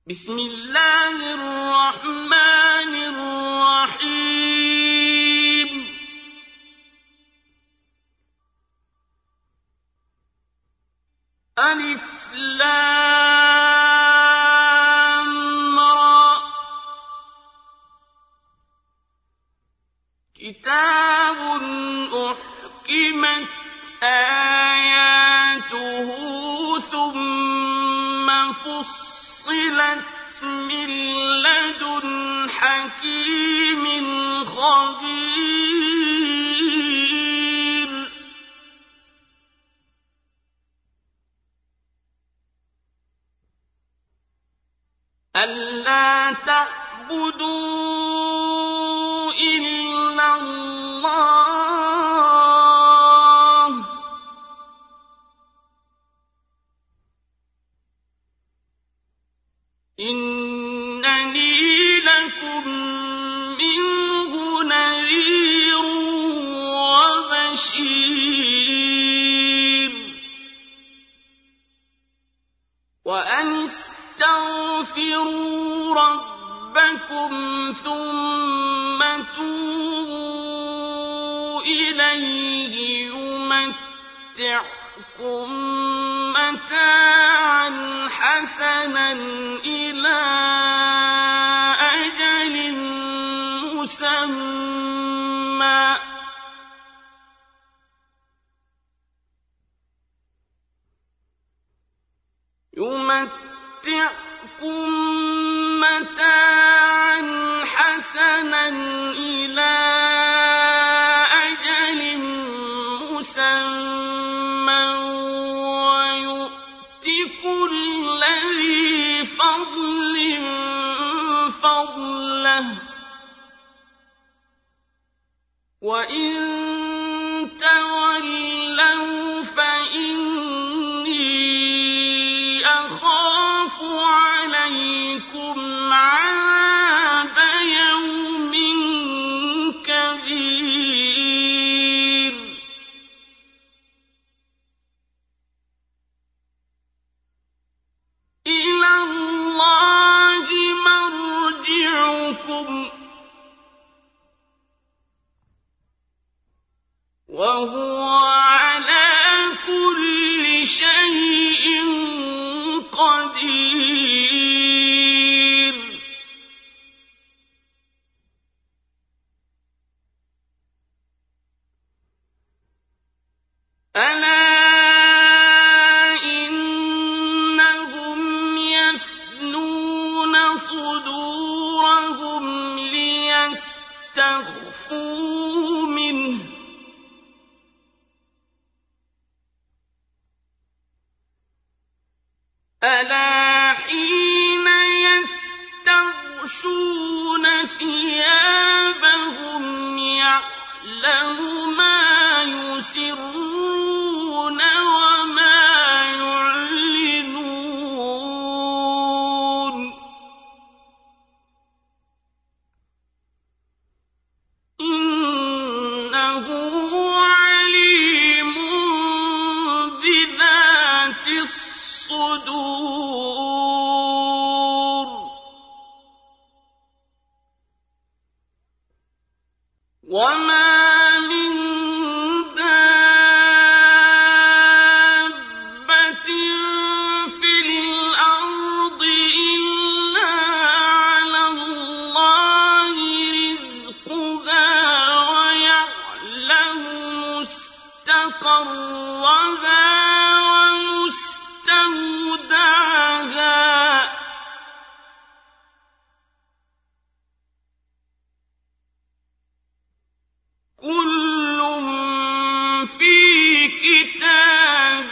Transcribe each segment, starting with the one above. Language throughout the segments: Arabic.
بسم الله الرحمن الرحيم ألف لام را كتاب أحكمت آياته ثم فصلت من لدن حكيم خبير ألا تعبدوا إلا الله إنني لكم منه نذير وبشير وأن استغفروا ربكم ثم توبوا إليه يمتعكم متاعا حسنا إلى أجل مسمى يمتعكم متاعا حسنا إلى أجل مسمى ويؤت كل ذي فضل فضله وإن تولوا فإني أخاف عليكم عذاب يوم كبير إلى الله مرجعكم وهو على كل شيء قدير ألا إنهم يثنون صدورهم ليستخفوا منه ألا حين يستغشون ثيابهم يعلم ما يسرون وما يعلنون إنه عليم بذات الصدور وما من دابة في الأرض إلا على الله رزقها ويعلم مستقرها ومستودعها كل في كتاب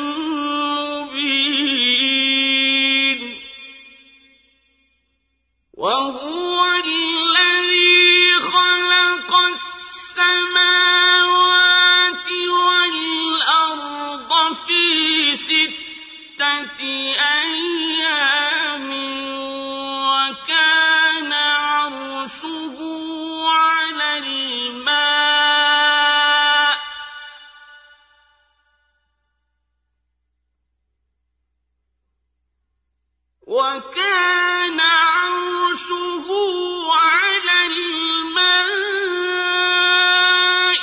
مبين وهو الذي خلق السماوات والأرض في 6 أيام وكان عرشه على الماء وكان وكان عرشه على الماء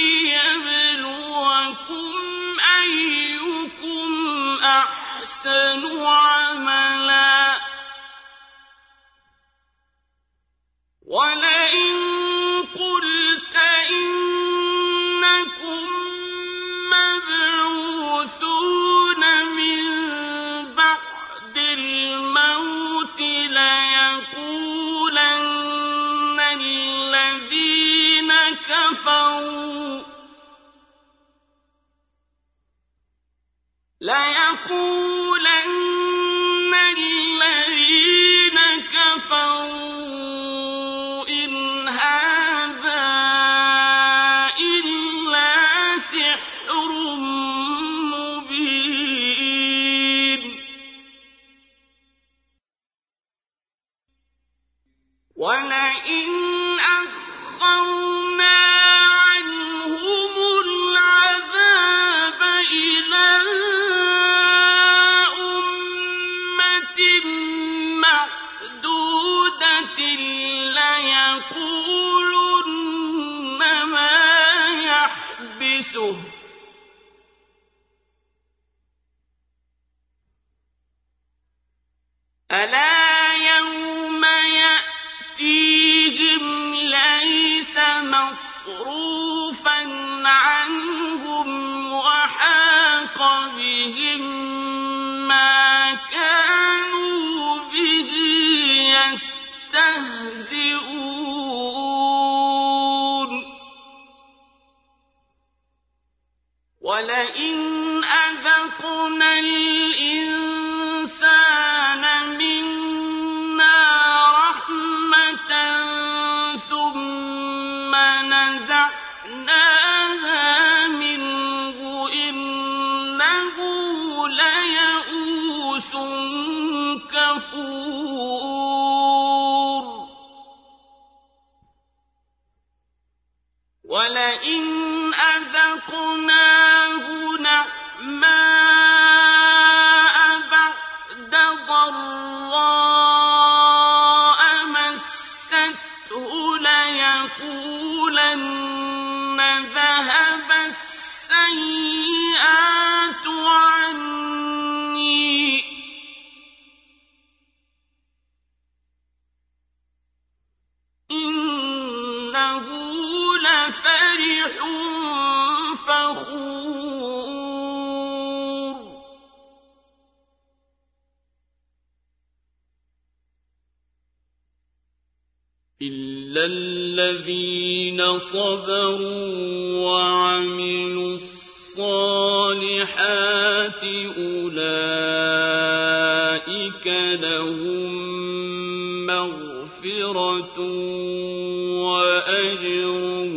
ليبلوكم أيكم أحسن عملا ولئن قلت إنكم مبعوثون من بعد الموت ليقولن الذين كفروا إن هذا إلا سحر مبين ولئن أخرنا عنهم العذاب إلى أمة معدودة ليقولن ما يحبسه ألا يوم يأتيهم ليس مصروفا عنهم وحاق بهم ما كانوا به يستهزئون ولئن أذقنا الإنسان منا رحمة ثم نزعناها منه إنه ليئوس كفور ولئن أذقناه نعماء بعد ضراء مسته ليقولن ذهب السيئات عني إنه لفرح فخور إلا الذين صبروا وعملوا الصالحات أولئك لهم مغفرة وأجر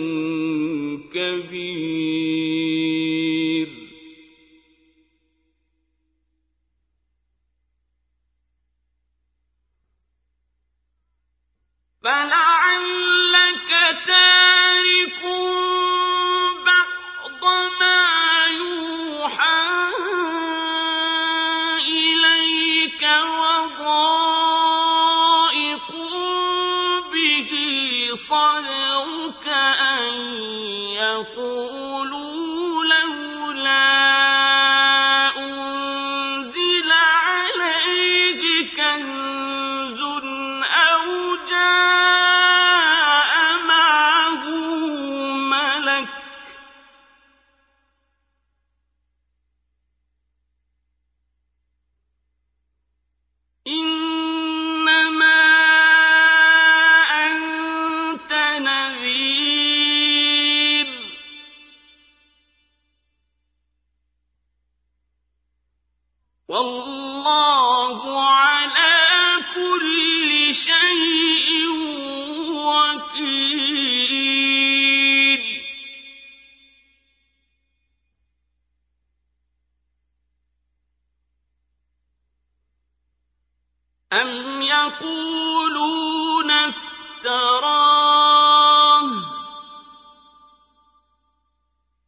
كبير فلعلك تارك بعض ما يوحى إليك وضائق به صدرك أن يقولوا لولا أنزل عليه كنز أو جاء معه ملك إنما أنت نذير والله على كل شيء وكيل أم يقولون افتراه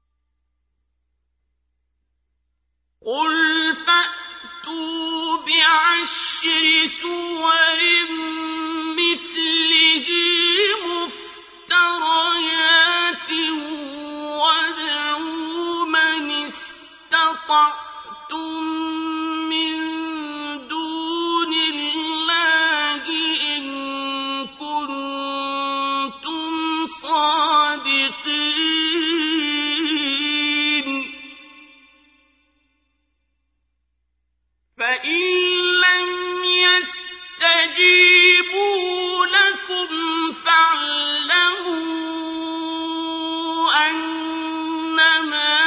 قل فأتوا بعشر عَشْرِ سُوَرٍ مِّثْلِهِ مُفْتَرَيَاتٍ وَادْعُوا مَنِ اسْتَطَعْتُم مِّن دُونِ اللَّهِ إِن كُنتُمْ صَادِقِينَ فَإِن لَّمْ يَسْتَجِيبُوا لَكُمْ فَاعْلَمُوا أَنَّمَا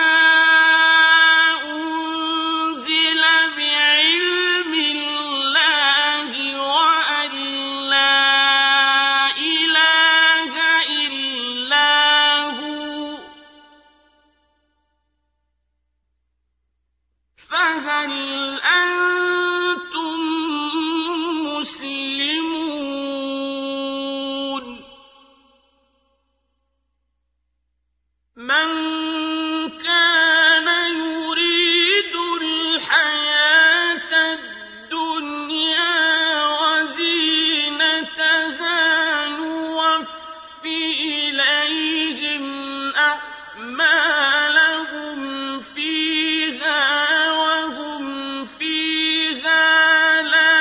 أُنزِلَ بِعِلْمِ اللَّهِ وَأَن لَّا إِلَٰهَ إِلَّا هُوَ فَهَلْ أَنتُم مُّسْلِمُونَ مَن كَانَ يُرِيدُ الْحَيَاةَ الدُّنْيَا وَزِينَتَهَا نُوَفِّ إِلَيْهِمْ أَعْمَالَهُمْ فِيهَا وَهُمْ فِيهَا لَا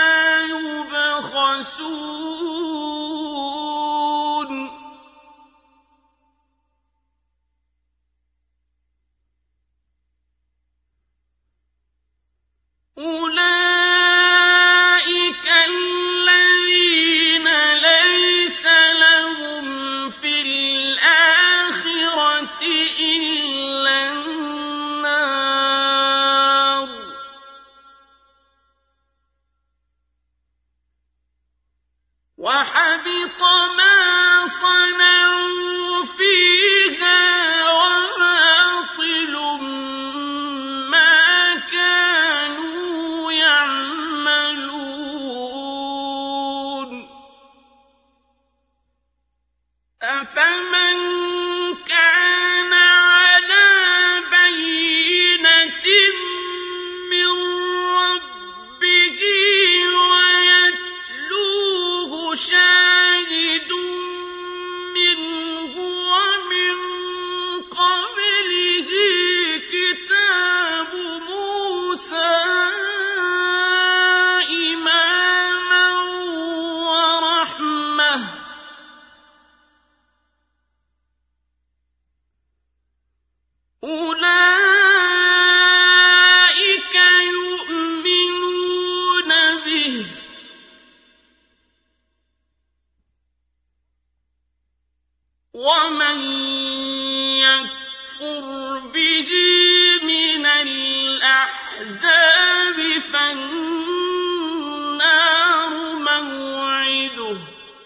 يُبْخَسُونَ أُولَٰئِكَ الَّذِينَ لَيْسَ لَهُمْ فِي الْآخِرَةِ إِلَّا النَّارُ وَحَبِطَ مَا صَنَعُوا فِيهَا وَبَاطِلٌ مَّا كَانُوا يَعْمَلُونَ أَفَمَن كَانَ عَلَىٰ بَيِّنَةٍ مِّن رَّبِّهِ وَيَتْلُوهُ شَاهِدٌ مِّنْهُ وَمِن قَبْلِهِ كِتَابُ مُوسَىٰ إِمَامًا وَرَحْمَةً ۚ أُولَٰئِكَ يُؤْمِنُونَ بِهِ ۚ وَمَن يَكْفُرْ بِهِ مِنَ الْأَحْزَابِ فَالنَّارُ مَوْعِدُهُ ۚ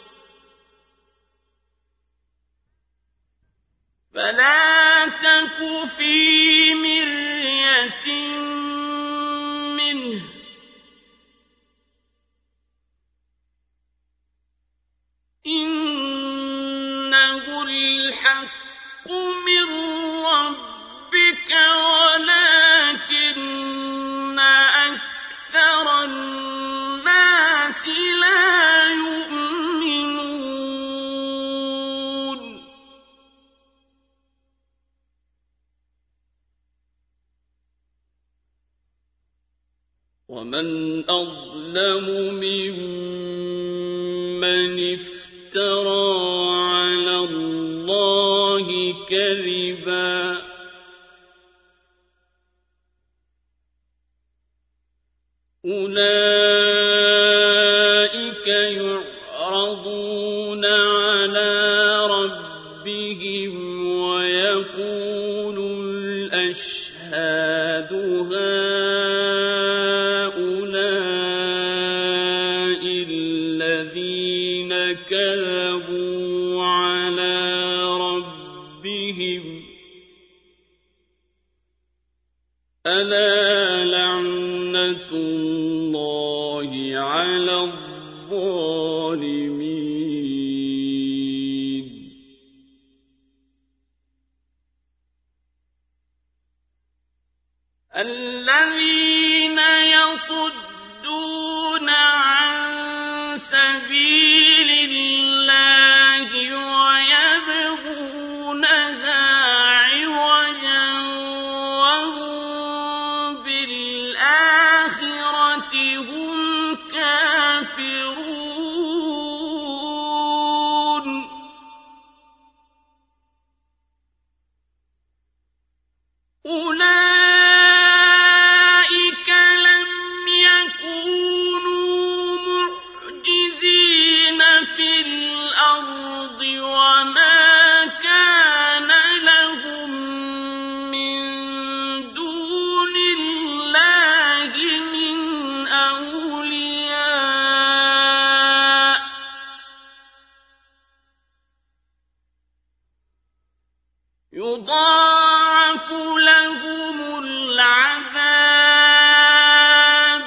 فَلَا تَكُ فِي مِرْيَةٍ مِّنْهُ ۚ إِنَّهُ الْحَقُّ مِن رَّبِّكَ وَلَٰكِنَّ أَكْثَرَ النَّاسِ لَا يُؤْمِنُونَ وَمَنْ أَظْلَمُ مِمَّنِ افْتَرَىٰ عَلَى اللَّهِ كَذِبًا أُولَٰئِكَ يُعْرَضُونَ عَلَىٰ رَبِّهِمْ وَيَقُولُ الْأَشْهَادُ هَٰؤُلَاءِ الَّذِينَ كَذَبُوا عَلَىٰ رَبِّهِمْ ۚ أَلَا لَعْنَةُ اللَّهِ عَلَى الظَّالِمِينَ الَّذِينَ يَصُدُّونَ عن سبيل الله ويبغونها عوجا وهم بالآخرة هم كافرون أولئك لم يكونوا معجزين في الأرض وما كان لهم من دون الله من أولياء يضاعف لهم العذاب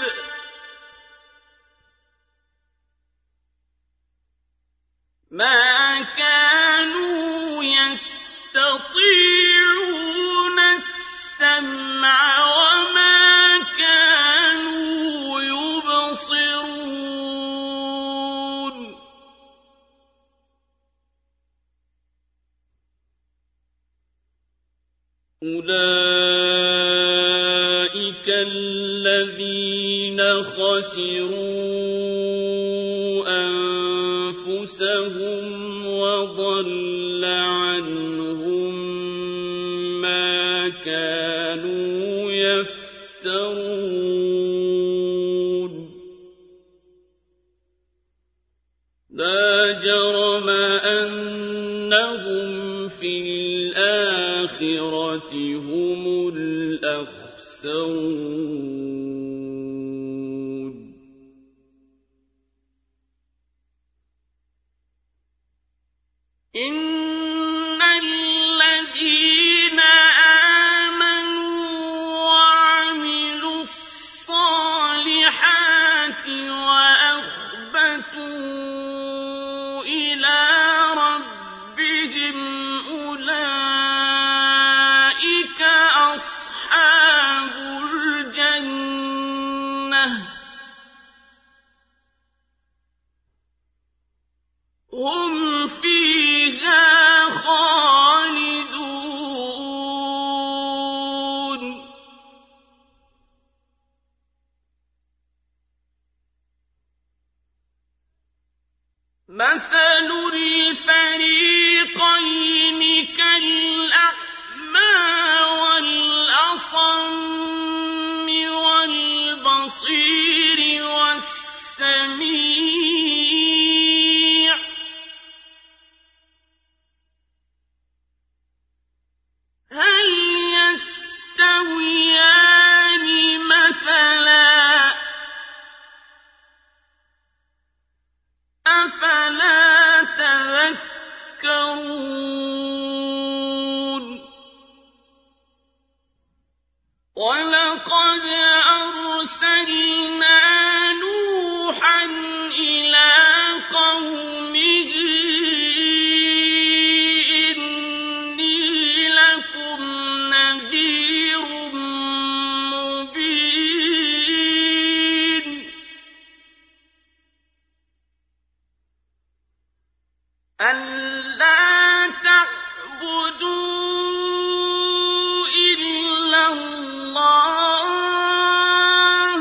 ما كانوا يستطيعون السمع وما كانوا يبصرون أولئك الذين خسروا أنفسهم وضل عنهم ما كانوا يفترون لا جرم أنهم في الآخرة هم الأخسرون إن الذين آمنوا وعملوا الصالحات وأخبتوا إلى ربهم أولئك أصحاب الجنة هم فيها خالدون مثل الفريقين كالأعمى والأصم والبصير والسميع هل يستويان مثلا أفلا تذكرون ولقد أرسلنا نوحا إلى قومه إني لكم نذير مبين ألا تعبدوا إلا الله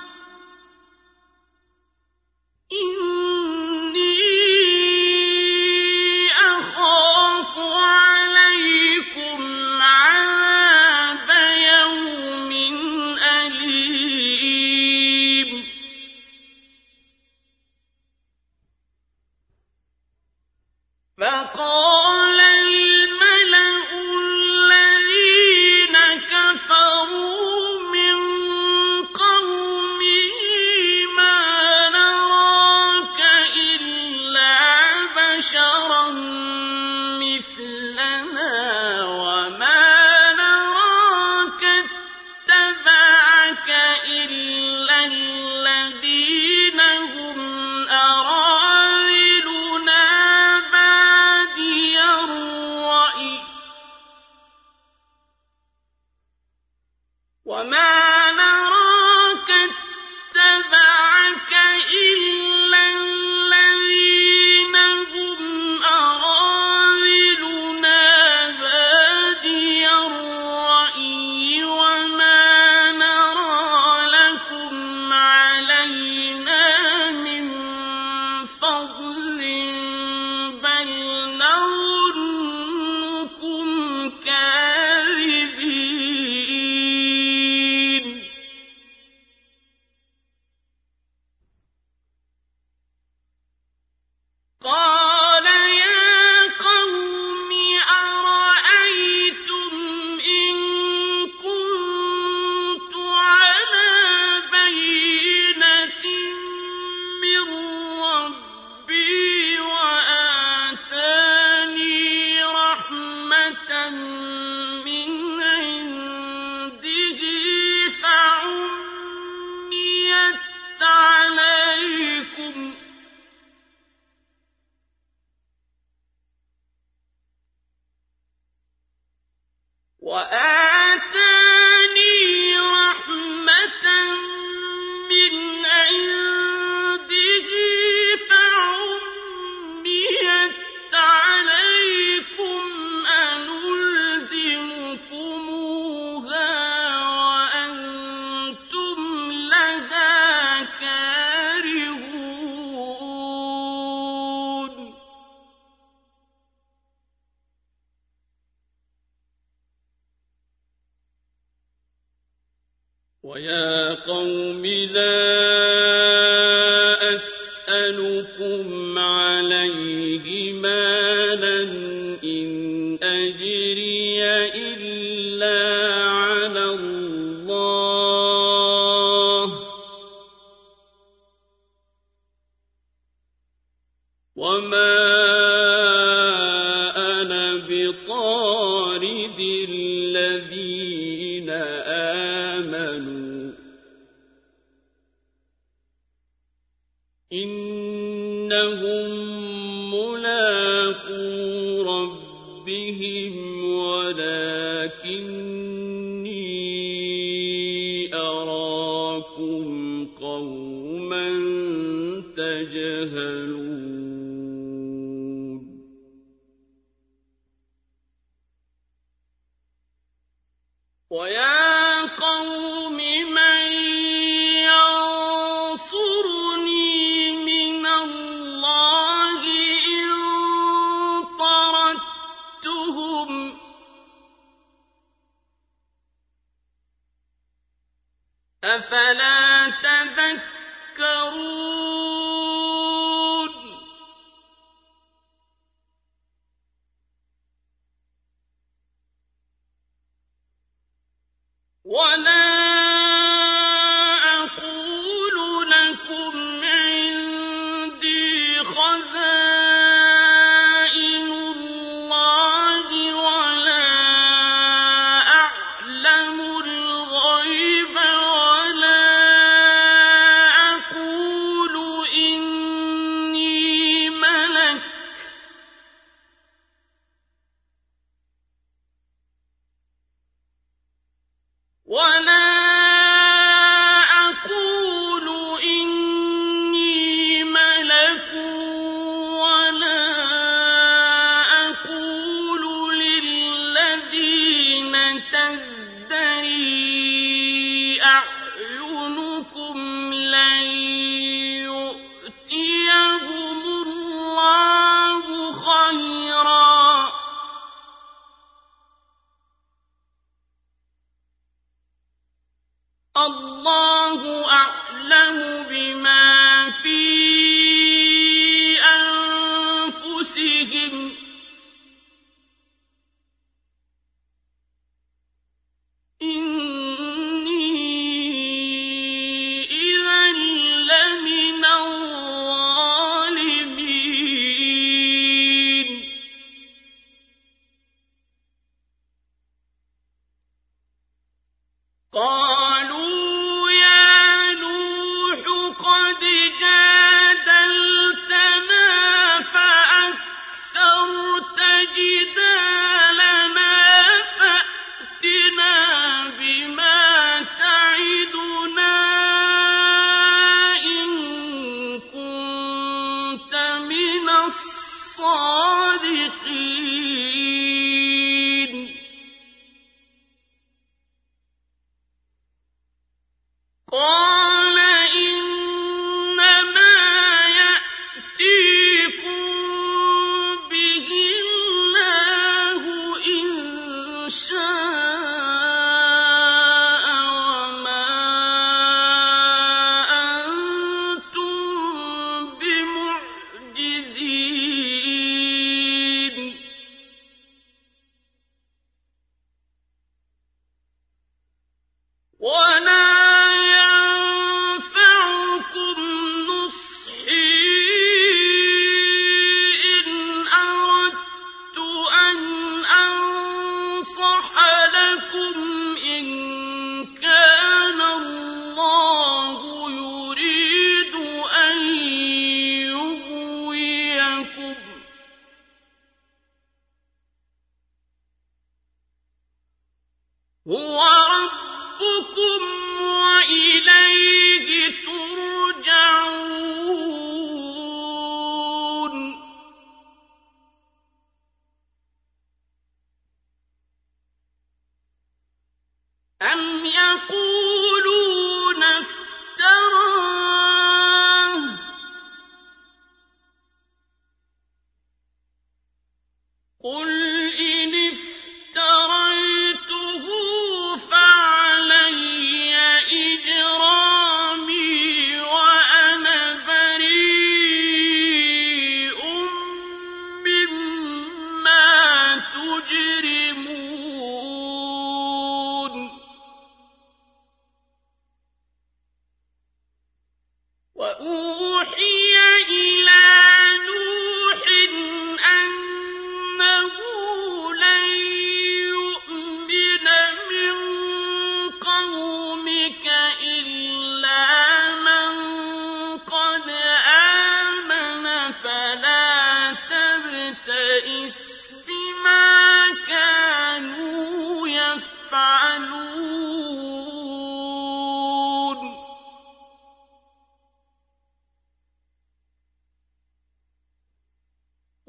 إني أخاف عليكم عذاب يوم أليم فقال الملأ الذين كفروا من قومه ما نراك إلا بشرا مثلنا وما نراك اتبعك إلا الذين هم أراذلنا بادي قَالَ يَا قَوْمِ أَرَأَيْتُمْ إِن كُنتُ عَلَىٰ بَيِّنَةٍ مِّن رَّبِّي وَآتَانِي رَحْمَةً مِّنْ عِندِهِ فَعُمِّيَتْ عَلَيْكُمْ أَنُلْزِمُكُمُوهَا وَأَنتُمْ لَهَا كَارِهُونَ وَيَا قَوْمِ لَا أَسْأَلُكُمْ عَلَيْهِ مَالًا إِنْ أَجْرِيَ إِلَّا عَلَى اللَّهِ وَمَا أَنَا بِطَارِدِ الَّذِينَ آمَنُوا إِنَّهُم مُّلَاقُو رَبِّهِمْ وَلَٰكِنِّي أَرَاكُمْ قَوْمًا تَجْهَلُونَ وَيَا قَوْمِ مَن يَنصُرُنِي مِنَ اللَّهِ إِن طَرَدتُّهُمْ ۚ أَفَلَا تَذَكَّرُونَ وَلَا أَقُولُ لَكُمْ عِندِي خَزَائِنُ اللَّهِ وَلَا أَعْلَمُ الْغَيْبَ وَلَا أَقُولُ إِنِّي مَلَكٌ ۖ وَلَا أَقُولُ إِنِّي مَلَكٌ وَلَا أَقُولُ لِلَّذِينَ تَزْدَرِي أَعْيُنُكُمْ لَن يُؤْتِيَهُمُ اللَّهُ خَيْرًا ۖ اللَّهُ أَعْلَمُ بِمَا فِي أَنفُسِهِمْ ۖ إِنِّي إِذًا لَّمِنَ الظَّالِمِينَ قَالُوا يَا نُوحُ قَدْ جَادَلْتَنَا فَأَكْثَرْتَ جِدَالَنَا فَأْتِنَا بِمَا تَعِدُنَا إِن كُنتَ مِنَ الصَّادِقِينَ قَالَ إِنَّمَا يَأْتِيكُم بِهِ اللَّهُ إِن شَاءَ وَمَا أَنتُم بِمُعْجِزِينَ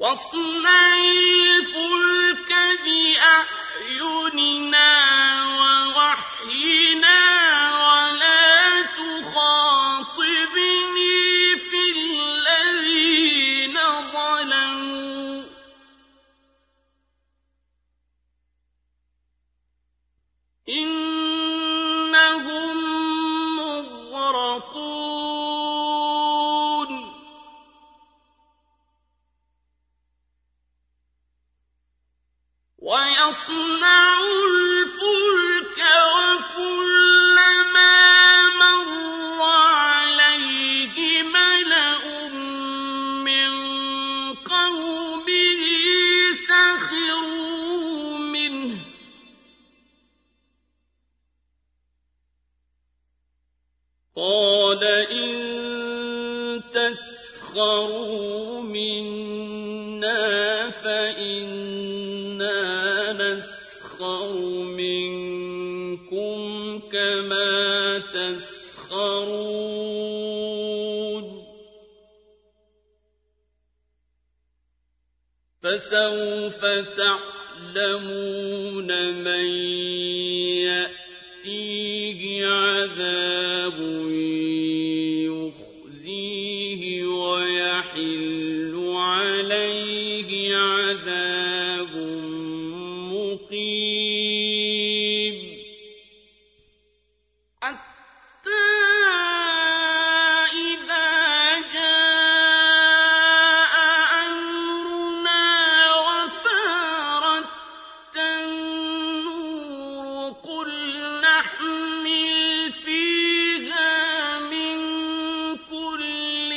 واصنعي الفلك بأعيننا ووحينا ولا تخاطبني في الذين ظلموا إنهم مغرقون ويصنع الفلك وكلما مر عليه ملأ من قومه سخروا منه قال إن تسخروا منا فإنا نسخر منكم كما تسخرون فسوف تعلمون من يأتيه عذاب يخزيه ويحل عليه عذاب مقيم حتى إذا جاء أمرنا وفارت النور قل نحمل فيها من كل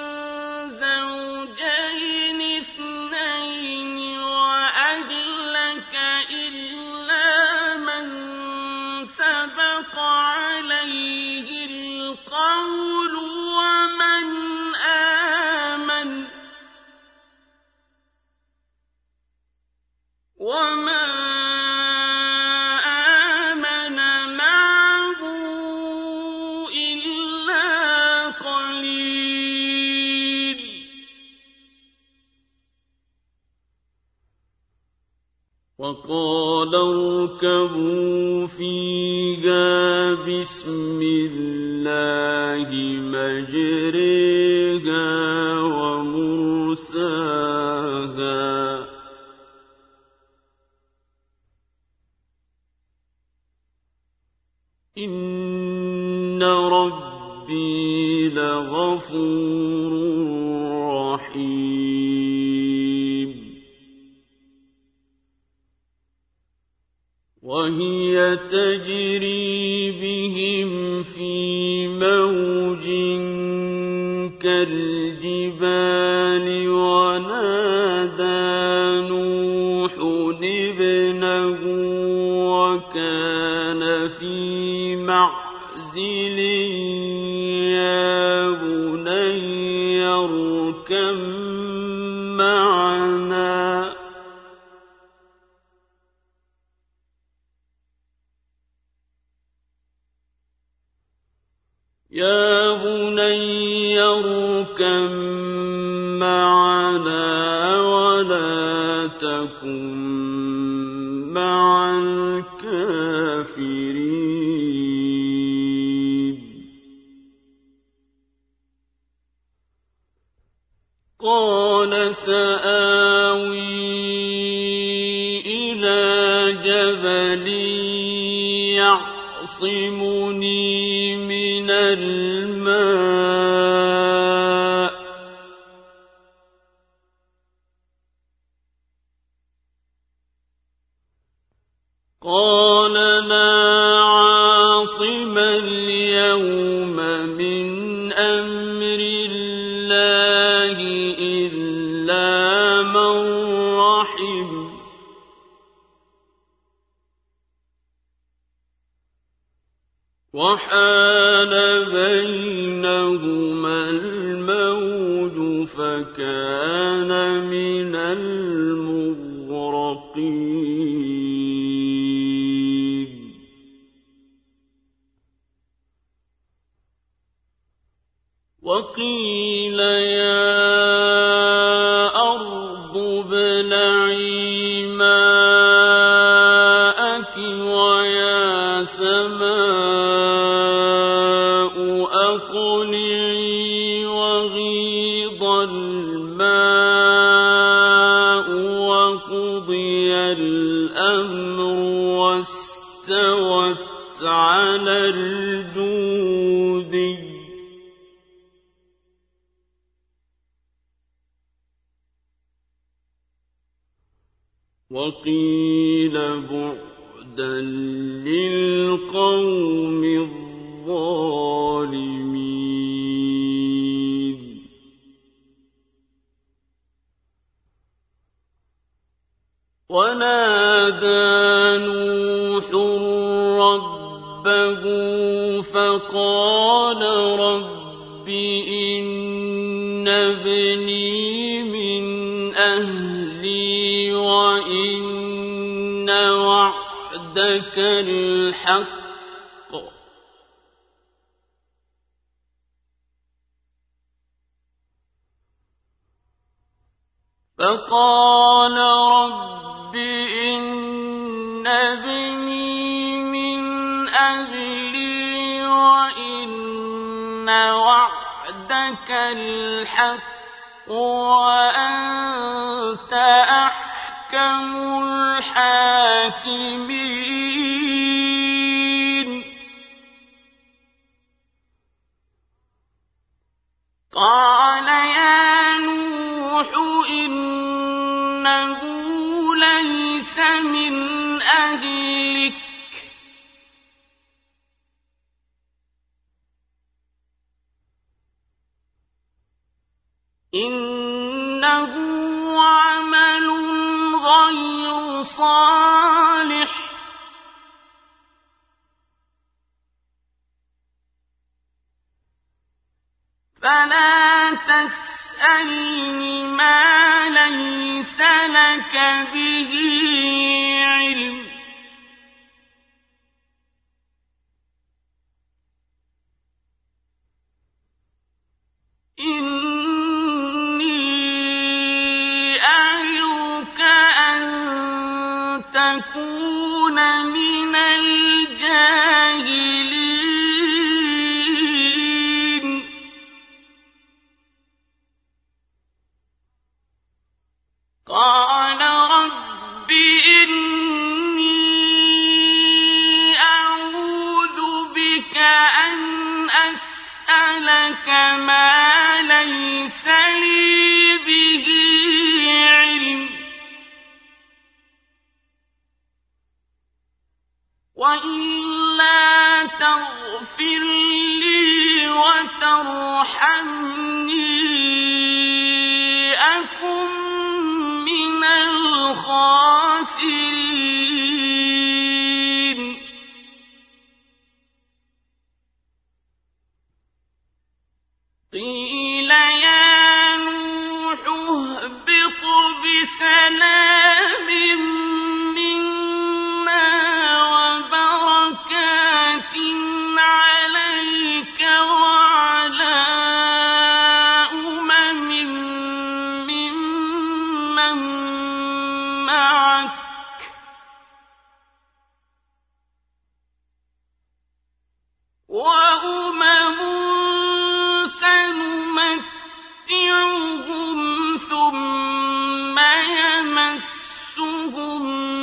زوجين اثنين وأهلك إلا من سبق عليه القول ومن آمن وما آمن معه إلا قليل وقال اركبوا فيها بسم الله مجريها ومرساها إن ربي لغفور رحيم وهي تجري بهم في موج كالجبال ونادى نوح ابنه وكان في معزل يا بني اركب معنا يا بني اركب معنا ولا تكن مع الكافرين قال سآوي إلى جبل يعصمني من الماء قال لا عاصم اليوم من أمر الله إلا من رحم وحال بينهما الموج فكان من المغرقين وقيل يا أرض الماء وقضي الأمر واستوت على الجودي وقيل بعدا للقوم الظالمين ونادى نوح ربه فقال رب إن ابني من أهلي وإن وعدك الحق فقال رب إن ابني من أهلي وإن وعدك الحق وأنت أحكم الحاكمين قال يا نوح إنه ليس من أهلك إنه عمل غير صالح فلا تسألني ما ليس لك به علم إني أعظك أن تكون من الجاهلين قال رب إني أعوذ بك أن أسألك ما ليس لي به علم وإلا تغفر لي وترحمني أكن من الخاسرين قيل يا نوح اهبط بسلام منا وبركات عليك وعلى أمم ممن معك وأمم سنمتعهم ثم يمسهم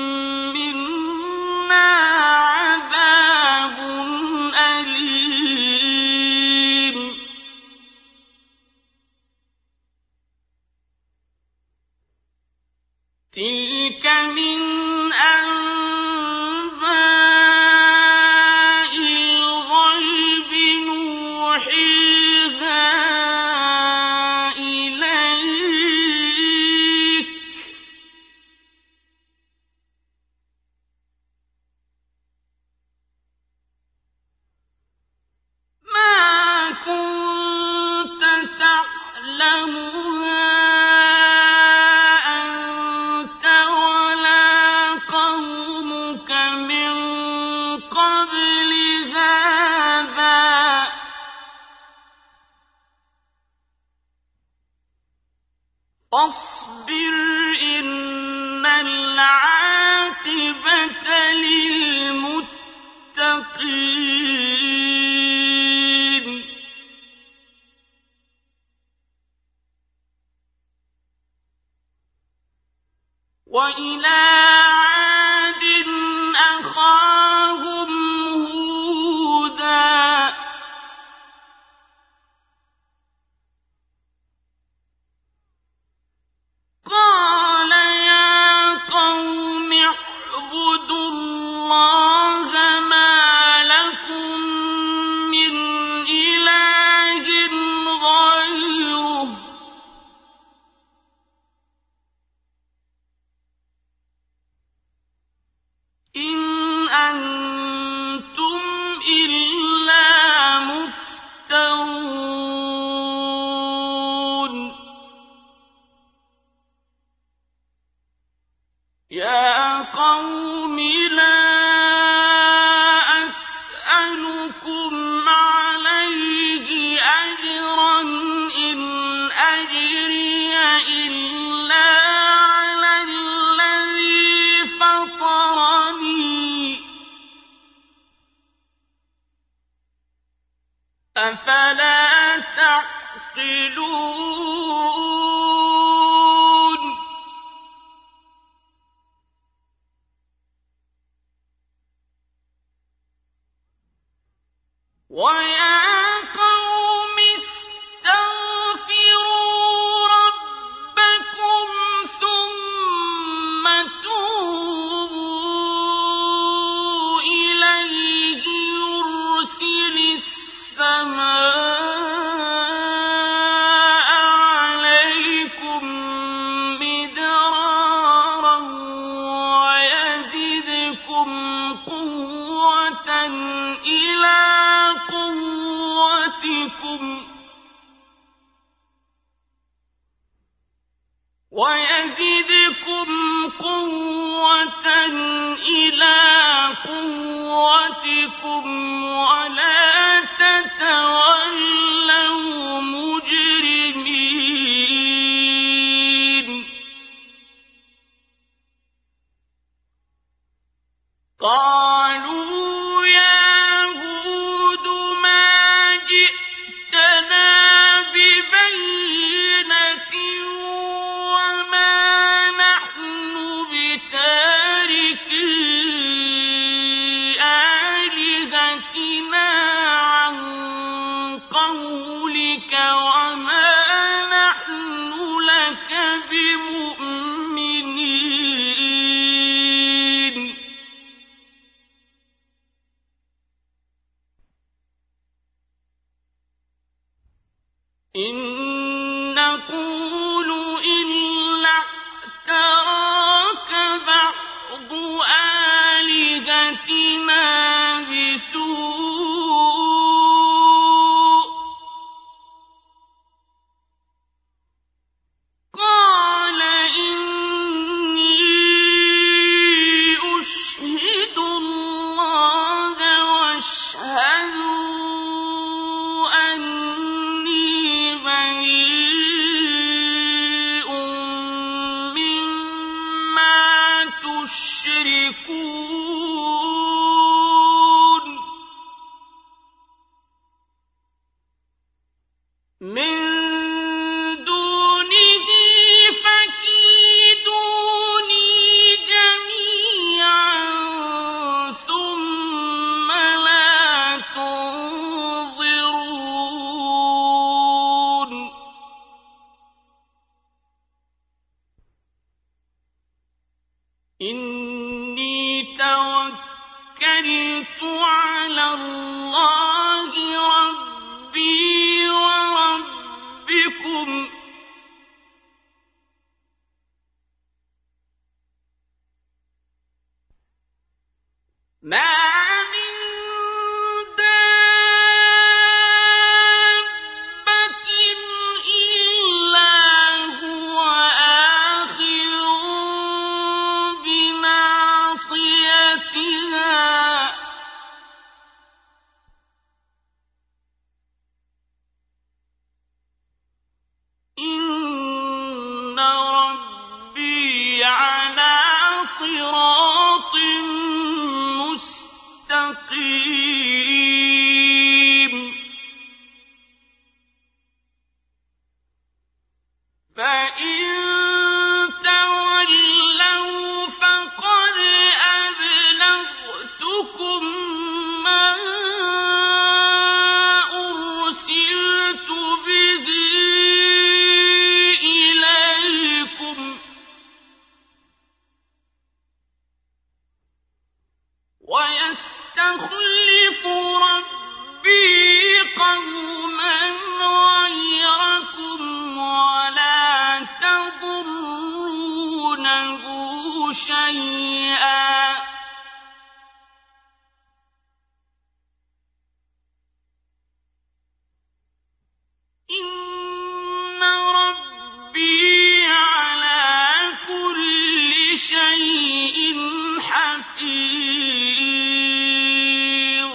منا عذاب أليم تلك من أنباء الغيب نوحيها إليك ما كنت تعلمها أنت ولا قومك من قبل هذا فاصبر إن العاقبة للمتقين وَإِلَىٰ عَادٍ أَخَاهُمْ هُودًا ۗ قَالَ يَا قَوْمِ اعْبُدُوا اللَّهَ مَا لَكُم مِّنْ إِلَٰهٍ غَيْرُهُ ۖ إِنْ أَنتُمْ إِلَّا مُفْتَرُونَ يَا قَوْمِ لَا أَسْأَلُكُمْ عَلَيْهِ أَجْرًا ۖ إِنْ أَجْرِيَ إِلَّا عَلَى الَّذِي فَطَرَنِي ۚ أَفَلَا تَعْقِلُونَ وَيَا قَوْمِ اسْتَغْفِرُوا رَبَّكُمْ ثُمَّ تُوبُوا إِلَيْهِ يُرْسِلِ السَّمَاءَ عَلَيْكُم مِّدْرَارًا وَيَزِدْكُمْ قُوَّةً إِلَىٰ قُوَّتِكُمْ وَلَا تَتَوَلَّوْا مُجْرِمِينَ قَالُوا يَا هُودُ مَا جِئْتَنَا بِبَيِّنَةٍ وَمَا نَحْنُ بِتَارِكِي آلِهَتِنَا عَن قَوْلِكَ وَمَا نَحْنُ لَكَ بِمُؤْمِنِينَ إِن نَّقُولُ إِلَّا اعْتَرَاكَ بَعْضُ آلِهَتِنَا بِسُوءٍ ۗ قَالَ إِنِّي أُشْهِدُ اللَّهَ وَاشْهَدُوا أَنِّي بَرِيءٌ مِّمَّا تُشْرِكُونَ مِن دُونِهِ فَكِيدُونِي جَمِيعًا ثُمَّ لَا تُنظِرُونِ إِنِّي تَوَكَّلْتُ عَلَى اللَّهِ رَبِّي وَرَبِّكُم مَا مِن دَابَّةٍ إِلَّا هُوَ آخِذٌ بِنَاصِيَتِهَا ۚ إِنَّ رَبِّي عَلَىٰ صِرَاطٍ مُّسْتَقِيمٍ فَإِن تَوَلَّوْا شيئا إن ربي على كل شيء حفيظ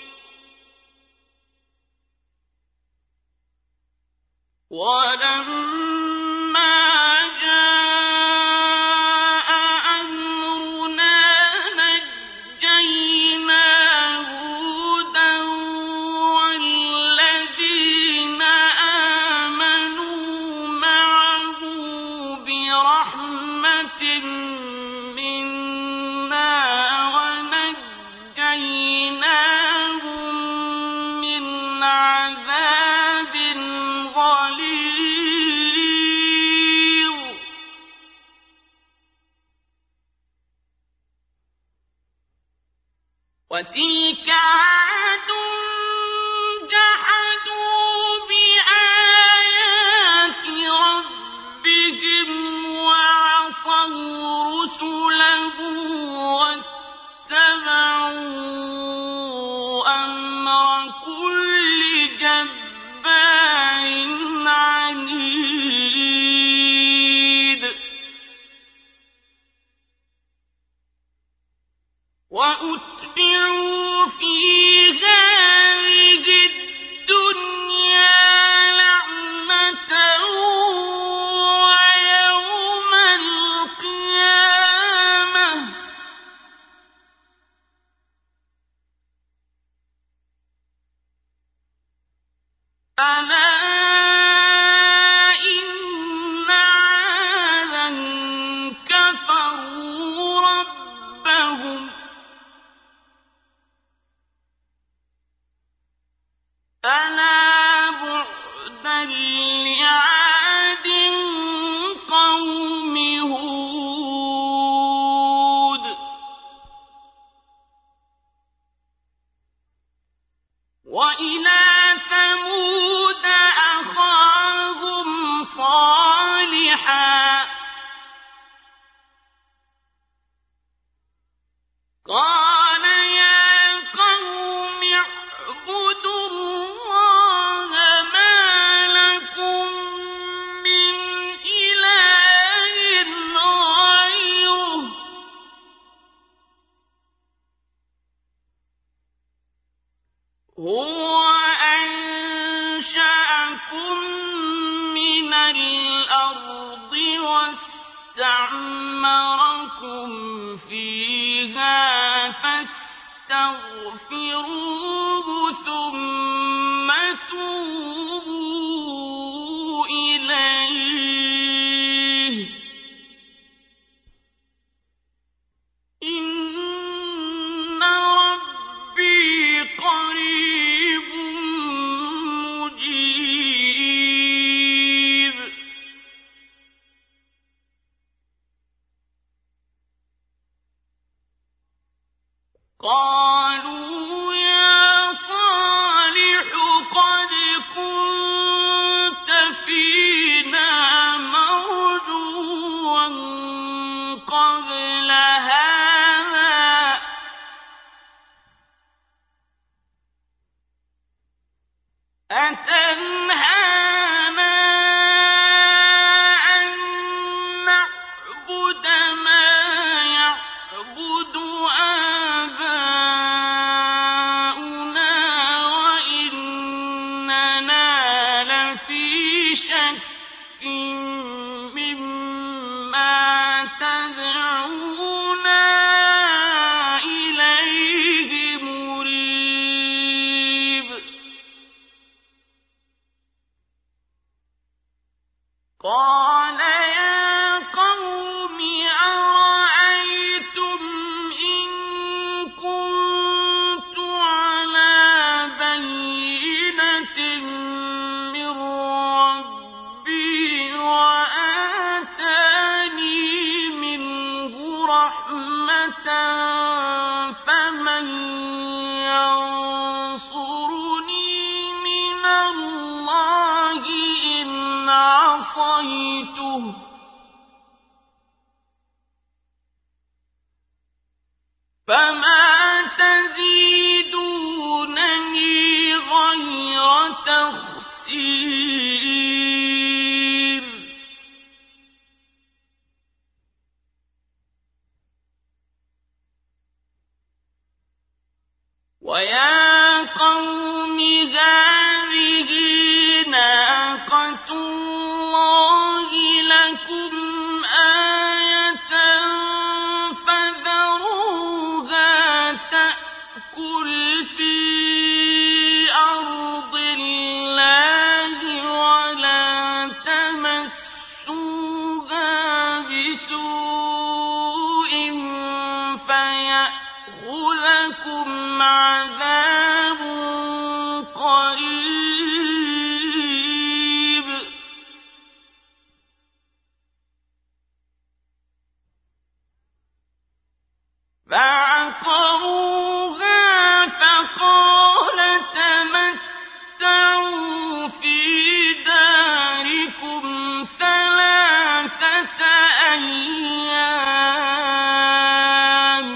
ولما جاء أمرنا نجينا هودا والذين آمنوا معه برحمة منا ونجيناهم من عذاب غليظ وتلك عاد جحدوا بآيات ربهم وعصوا رسله واتبعوا أمر كل جبار عنيد وأتبعوا في هذه الدنيا لعنة ويوم القيامة ألا إن عادا كفروا ربهم ألا بعدا لعاد قوم هود وإلى ثمود أخاهم صالحا قال يا قوم اعبدوا الله ما لكم من إله غيره هو أنشأكم من الأرض واستعمركم فيها فاستغفروه ثم توبوا إليه إن ربي قريب مجيب قالوا يا صالح قد كنت فينا مرجوا قبل هذا أتنهانا أن نعبد ما يعبد آباؤنا وإننا لفي شك مما تدعونا إليه مريب قال يا قوم أرأيتم إن كنت على بينة من ربي وآتاني منه رحمة فمن ينصرني من الله إن عصيته فما تزيدونني غير تخسير ويا قوم هذه ناقة الله لكم آية فذروها تأكل في أرض الله ولا تمسوها بسوء فيأخذكم عذاب قريب فعقروها فقال تمتعوا في داركم 3 أيام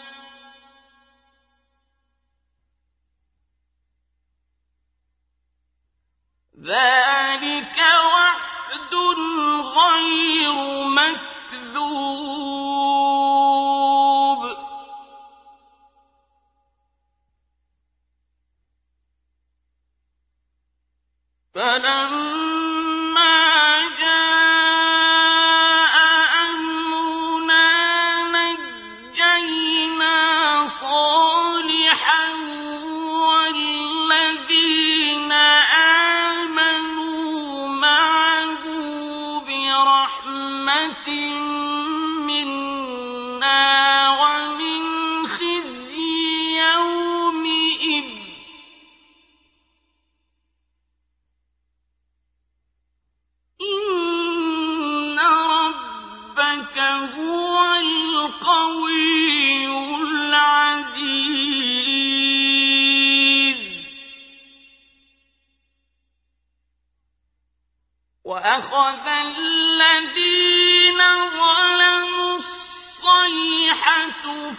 ذلك وعد غير مكذوب فلما جاء أمرنا نجينا صالحا والذين آمنوا معه برحمة منا ومن خزي يومئذ إن ربك هو القوي العزيز وأخذ الذين ظلموا الصيحة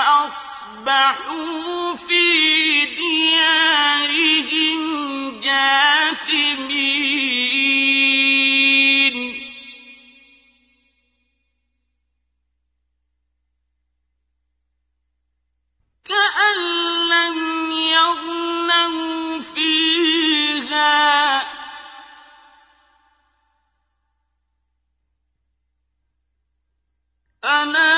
فأصبحوا في ديارهم جاثمين كأن لم يغنوا فيها ألا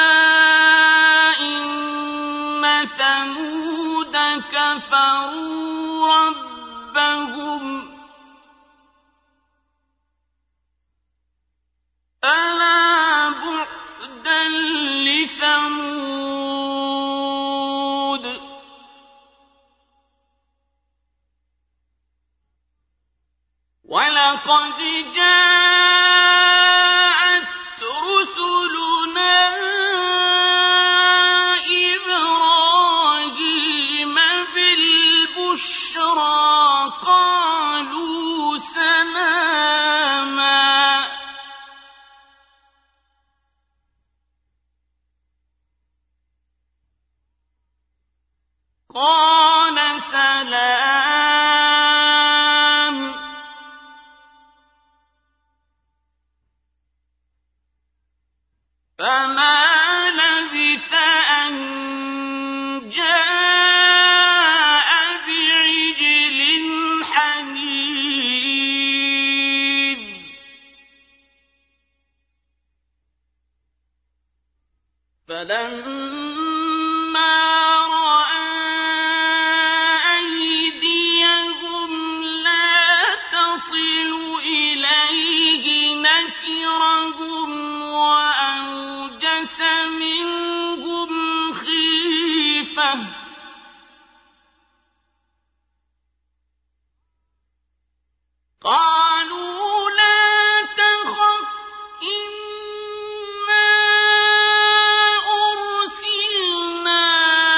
إن ثمود كفروا ربهم ألا بعدا لثمود ولقد جاءت رسلنا إبراهيم بالبشرى قالوا سلاما قال سلام فما لبث أن جاء بعجل حنيذ فلما رأى أيديهم لا تصل إليه نكرهم وأوجس منهم خيفة قالوا لا تخف إنا أرسلنا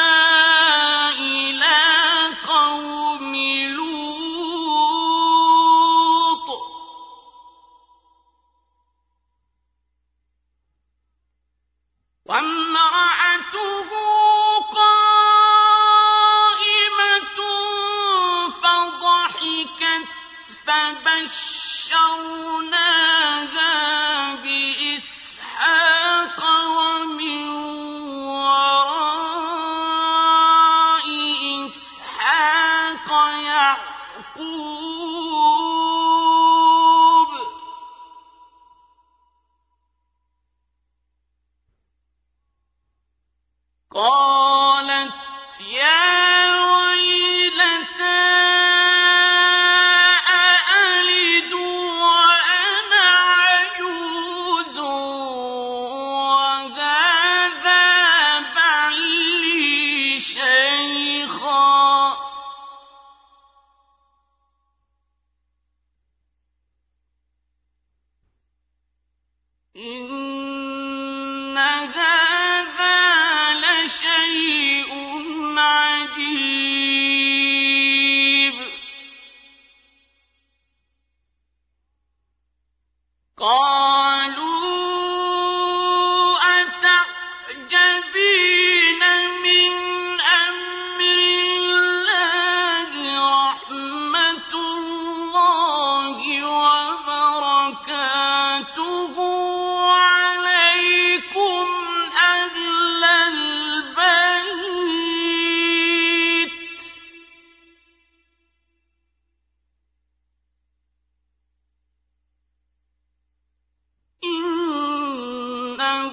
إلى قوم لوط وامرأته قالت يا ويلتى أألد وأنا عجوز وهذا بعلي شيخا إن هذا لشيء عجيب قالوا أتعجبين من أمر الله رحمة الله وبركاته عليكم أهل البيت إنه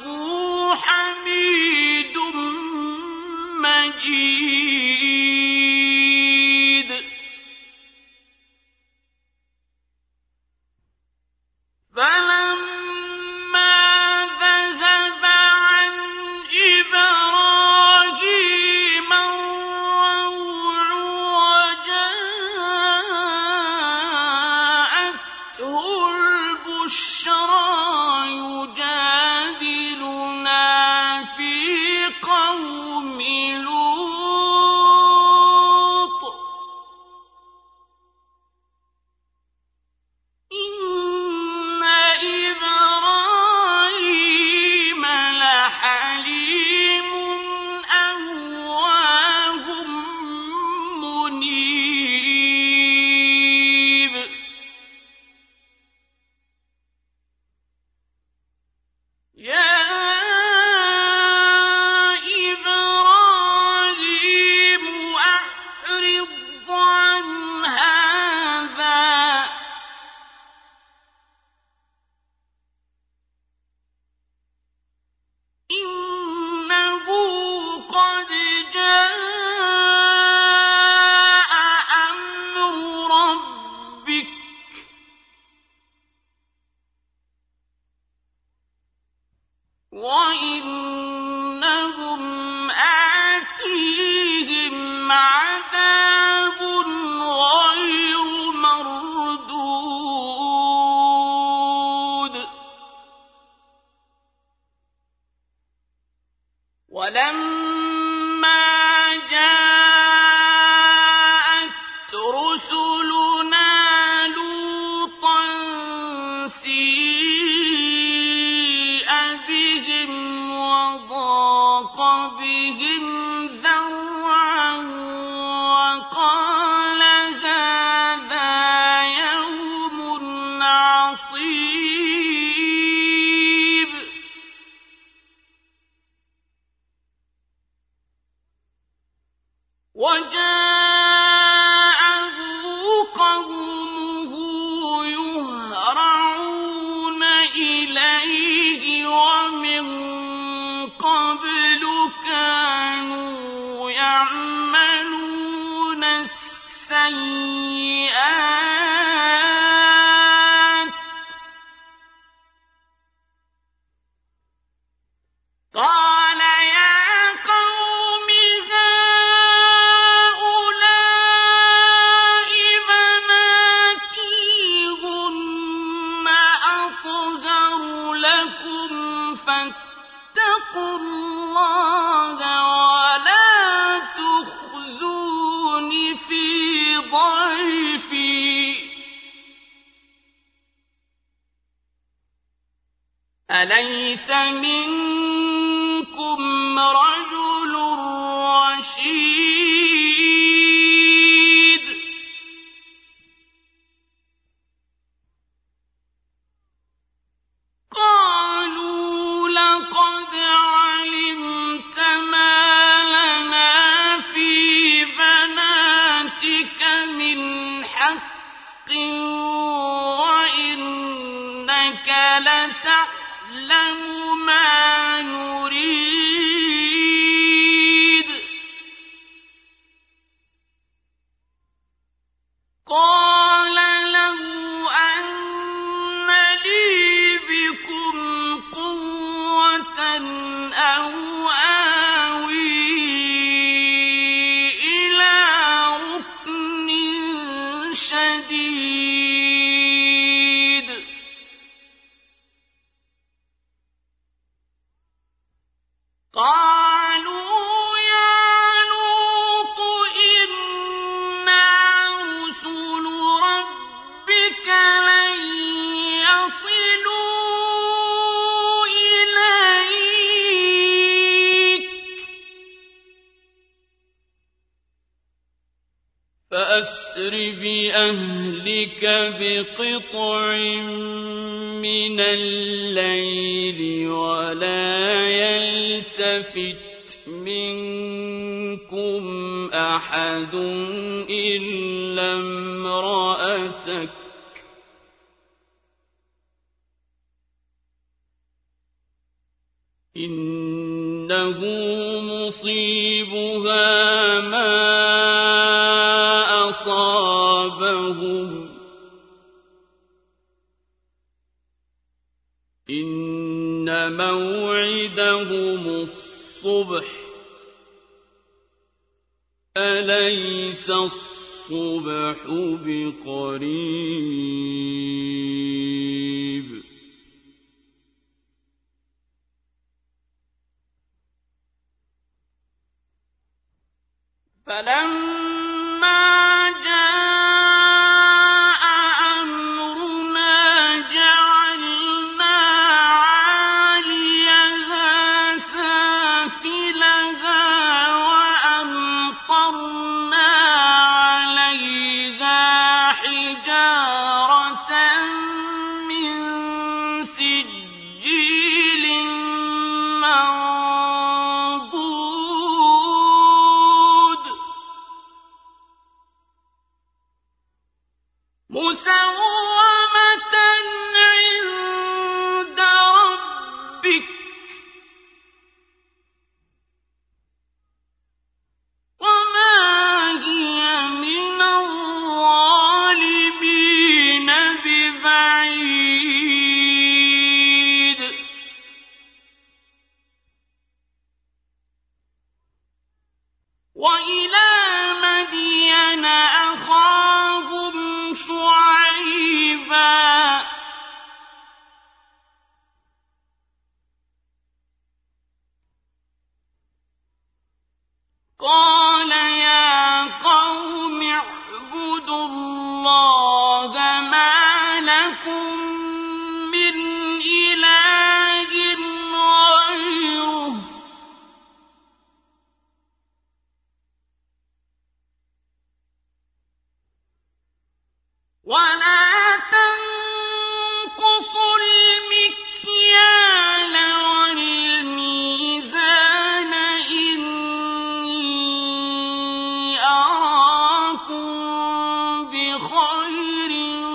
حميد مجيد فلما ذهب عن إبراهيم الروع وجاءته البشرى يجادلنا في قوم لوط إن إبراهيم لحليم أواه منيب يا إبراهيم أعرض عن هذا إنه قد جاء أمر ربك وإنهم آتيهم عذاب غير مردود ولما جاءت رسلنا لوطا سيء بهم وضاق بهم ذرعا وقال هذا يوم عصيب وجاءه قومه يهرعون إليه ومن قبل كانوا يعملون السيئات قال يا قوم هؤلاء بناتي هن أطهر لكم فاتقوا الله ولا تخزون في ضيفي أليس منكم رجل رشيد قالوا لقد علمت ما لنا في بناتك من حق وإنك لتعلم ما نريد فأسر بأهلك بقطع من الليل ولا يلتفت منكم أحد إلا امرأتك إنه مصيبها ما أصابهم إن موعدهم الصبح أليس الصبح بقريب فلما جاء أمرنا جعلنا عاليها سافلها وأمطرنا عليها حجارة من سجيل مسومة عند ربك وما هي من الظالمين ببعيد وإلى مدين أخاهم شعيبا قال يا قوم اعبدوا الله ما لكم من إله غيره ولا تنقصوا المكيال والميزان إني أراكم بخير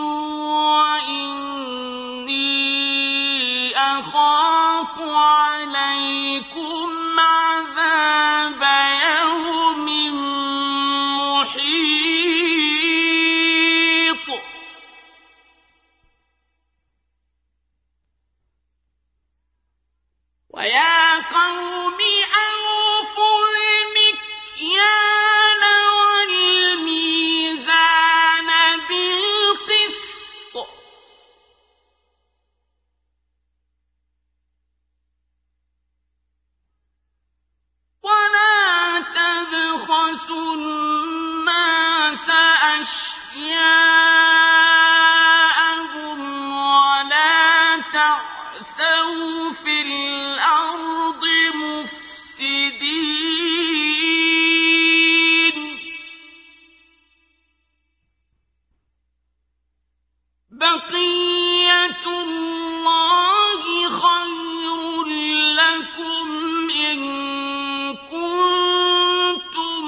وإني أخاف عليكم عذاب يوم محيط ويا قوم أوفوا المكيال والميزان بالقسط ولا تبخسوا الناس أشياءهم ولا تعثوا في الأرض مفسدين بقية الله خير لكم إن كنتم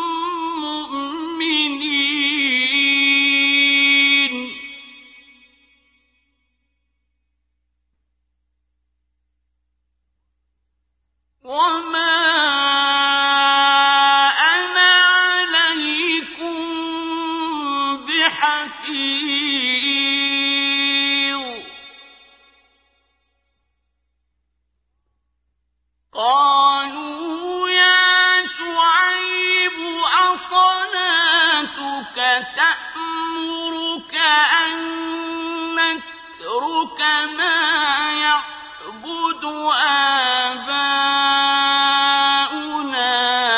مؤمنين وما أنا عليكم بحفيظ قالوا يا شعيب أصلاتك تأمرك أن نترك ما يعبد آباؤنا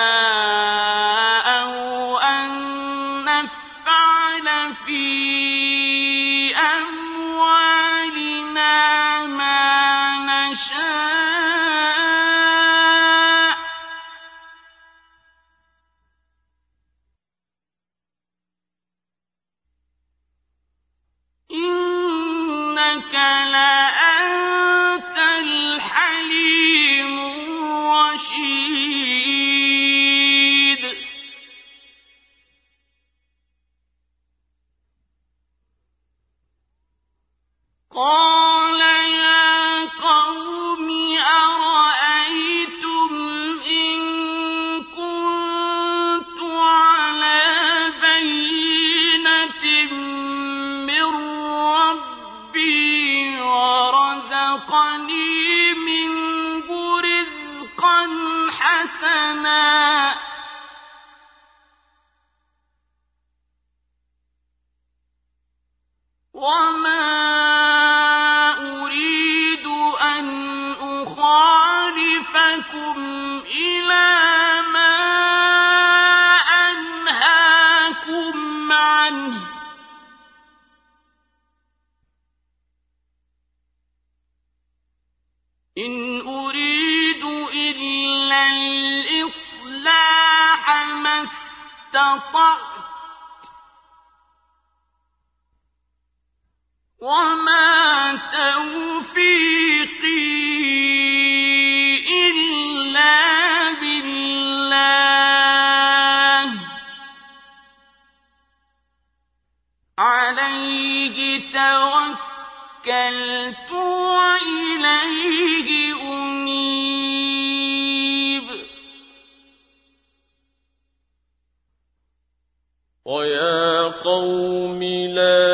أو أن نفعل في أموالنا ما نشاء رَزَقَنِي مِنْهُ رِزْقًا حَسَنًا وَمَا أُرِيدُ أَنْ أُخَالِفَكُمْ إِلَىٰ مَا أَنْهَاكُمْ عَنْهُ ۚ إِنْ أُرِيدُ إِلَّا الْإِصْلَاحَ مَا اسْتَطَعْتُ ۚ وَمَا تَوْفِيقِي إِلَّا بِاللَّهِ ۚ عَلَيْهِ تَوَكَّلْتُ وَإِلَيْهِ أُنِيبُ. وَيَا قَوْمِ لَا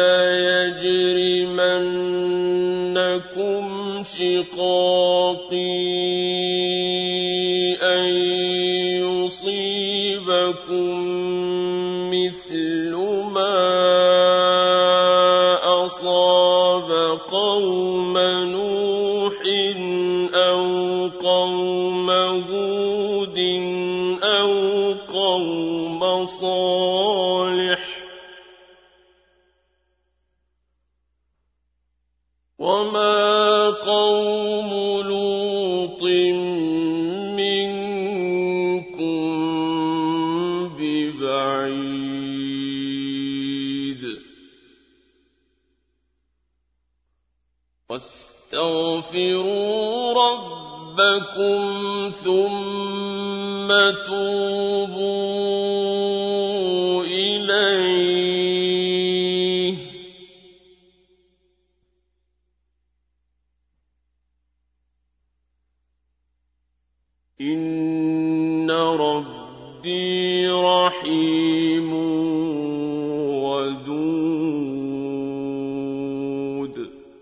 يَجْرِمَنَّكُمْ شِقَاقِي أَن يُصِيبَكُم مِّثْلُ مَا أَصَابَ قَوْمَ نُوحٍ أَوْ قَوْمَ هُودٍ أَوْ قَوْمَ صَالِحٍ ۚ وَمَا قَوْمُ لُوطٍ مِّنكُم بِبَعِيدٍ. وَاسْتَغْفِرُوا رَبَّكُمْ ثُمَّ تُوبُوا إِلَيْهِ ۚ إِنَّ رَبِّي رَحِيمٌ وَدُودٌ.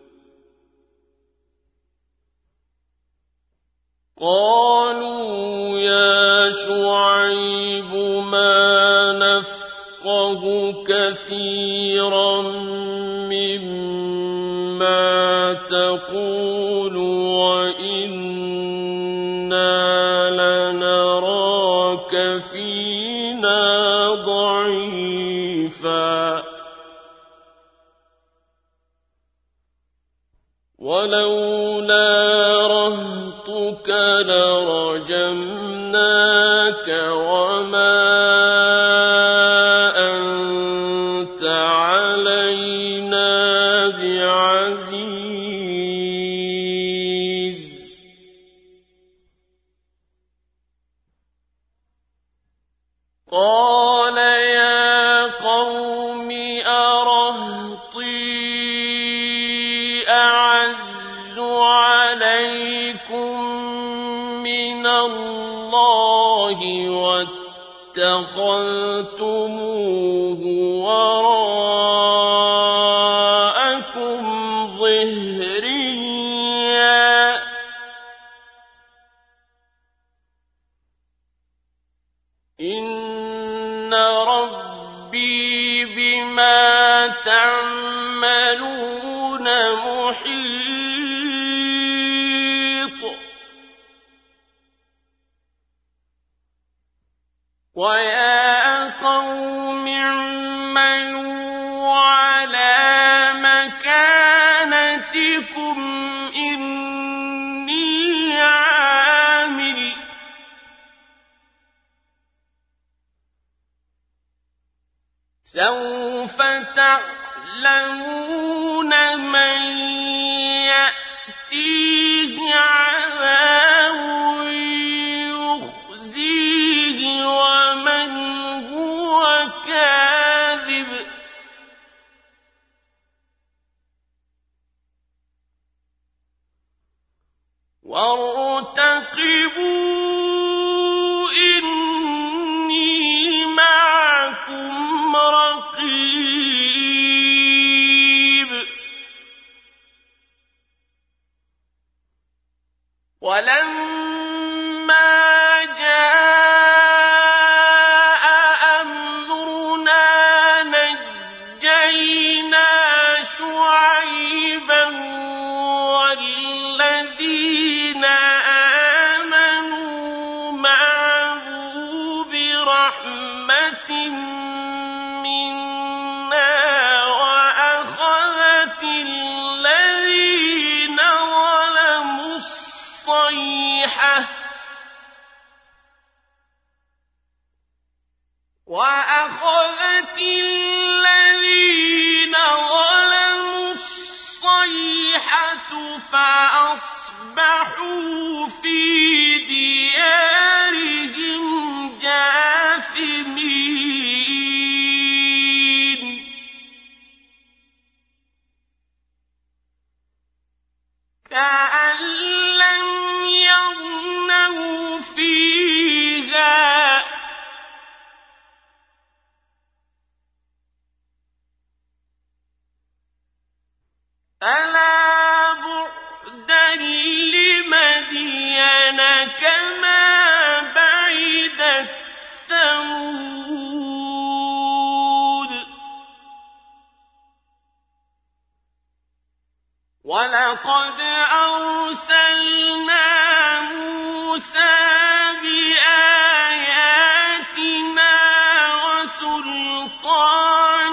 قَالُوا يَا شُعَيْبُ مَا نَفْقَهُ كَثِيرًا مِّمَّا تَقُولُ وَإِنَّا لَنَرَاكَ فِينَا ضَعِيفًا وَلَوْلَا رَهْطُكَ لَرَجَمْنَاكَ وَمَا أَنتَ عَلَيْنَا بِعَزِيزٍ. قَالَ يَا قَوْمِ أَرَهْطِي أَعَزُّ عَلَيْكُم مِّنَ اللَّهِ وَاتَّخَذْتُمُوهُ وَرَاءَكُمْ ظِهْرِيًّا ۖ إِنَّ رَبِّي بِمَا تَعْمَلُونَ مُحِيطٌ. وَيَا قَوْمِ اعْمَلُوا عَلَىٰ مَكَانَتِكُمْ إِنِّي عَامِلٌ ۖ سَوْفَ تَعْلَمُونَ مَن يَأْتِيهِ عَذَابٌ يُخْزِيهِ وَمَنْ هُوَ كَاذِبٌ ۖ وَارْتَقِبُوا إِنِّي مَعَكُمْ رَقِيبٌ. ولما جاء أمرنا نجينا شعيبا والذين آمنوا معه برحمة منا وأخذت الذين ظلموا الصيحة فأصبحوا في ديارهم جاثمين كأن لم يغنوا فيها ألا بعدا لمدين كما بعدت ثمود ولقد أرسلنا موسى بآياتنا وسلطان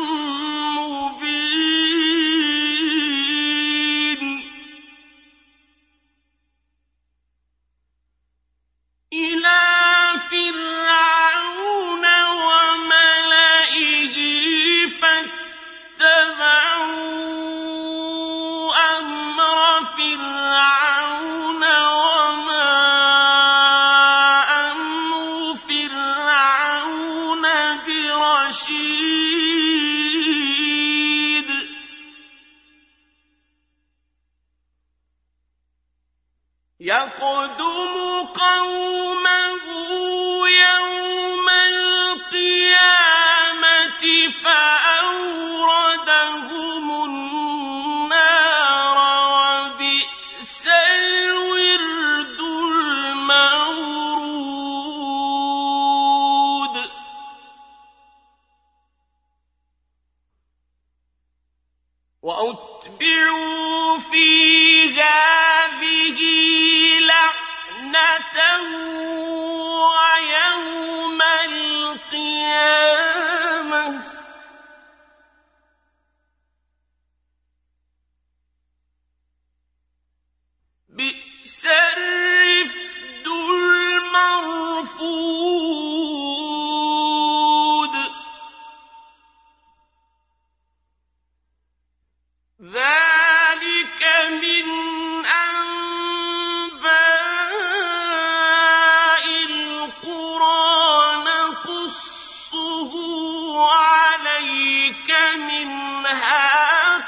مبين إلى فرعون وملئه فاتبعوا أمر فرعون وما أمر فرعون برشيد يقدم قومه يوم القيامة فأوردهم النار وبئس الورد المورود وأتبعوا في هذه لعنة ويوم القيامة بئس الرفد المرفود ذلك من أنباء القرى نقصه عليك منها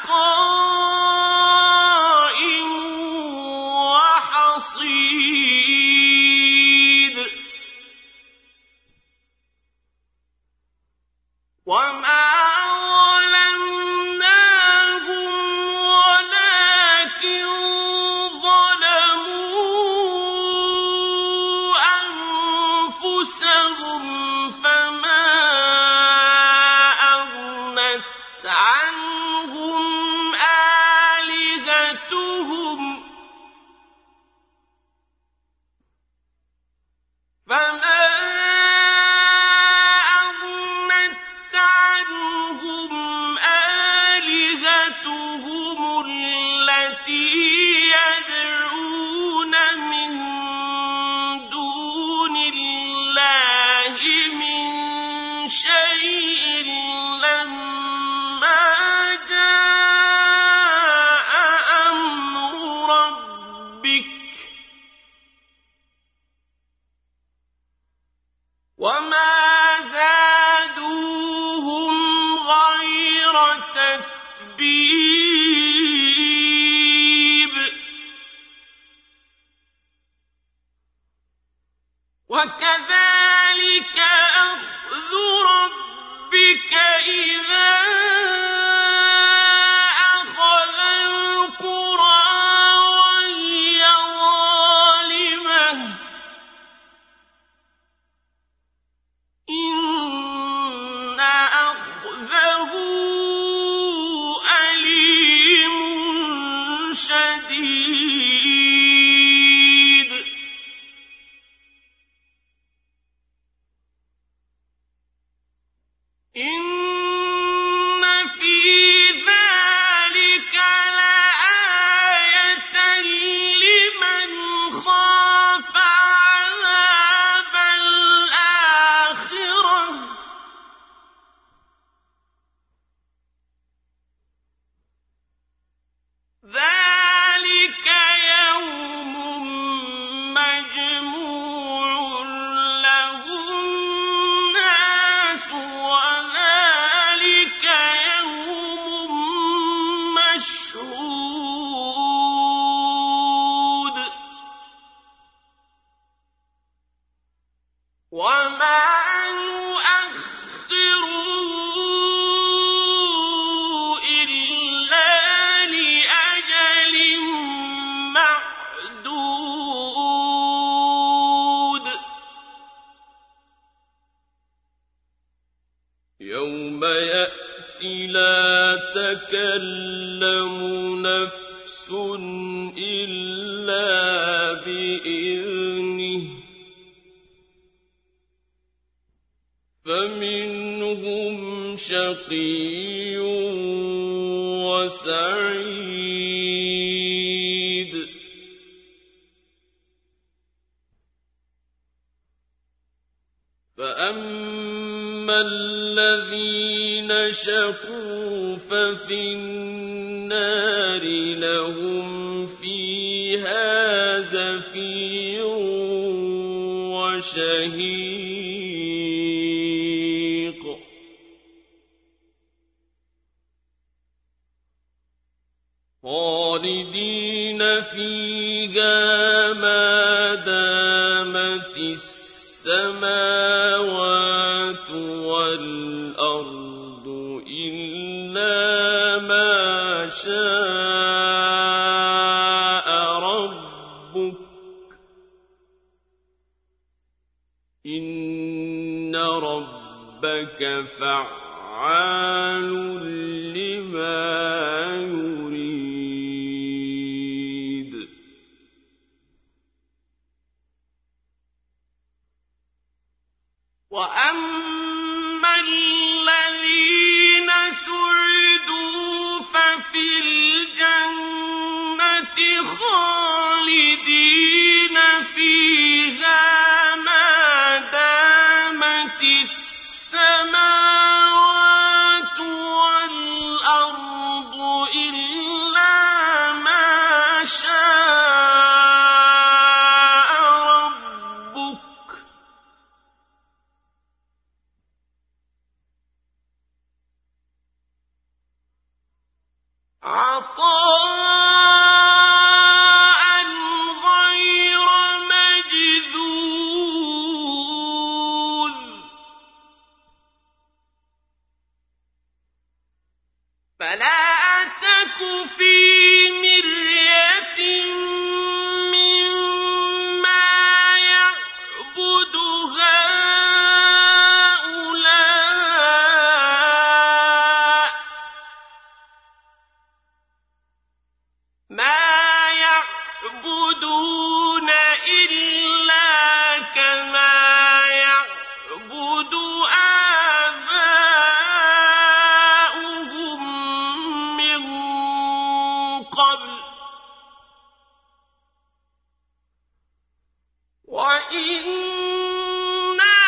قائم وحصيد وما ظلمناهم ولكن ظلموا أنفسهم فما أغنت عنهم آلهتهم التي يدعون من دون الله من شيء لما جاء أمر ربك وما زادوهم غير تتبيب وكذلك أخذ ربك إذا أخذ القرى وهي يوم يأتي لا تكلم نفس إلا بإذنه فمنهم شقي وسعيد فأما الذين شقوا ففي النار لهم فيها زفير وشهيق خالدين فيها ما دامت السماوات والأرض إلا ما شاء ربك إن ربك فعال لما يريد وأما الذين سعدوا ففي الجنة خالدين فيها ما دامت السماوات والأرض إلا ما شاء ربك عطاء غير مجذوذ فلا تك في مرية مما يعبد هؤلاء ما يعبدون إلا كما يعبد آباؤهم من قبل وإنا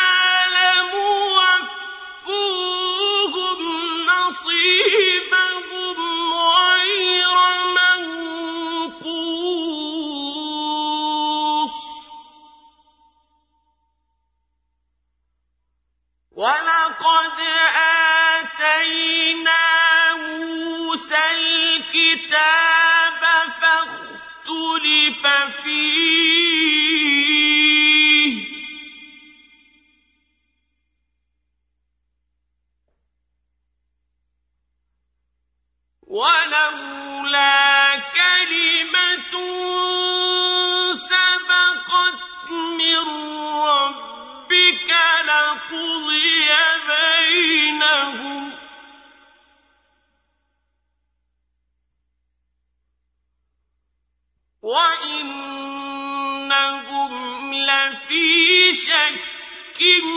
لموفوهم نصيبهم غير منقوص ولقد آتينا موسى الكتاب فاختلف فيه ولولا كلمة سبقت من ربك لقضي بينهم وإنهم لفي شك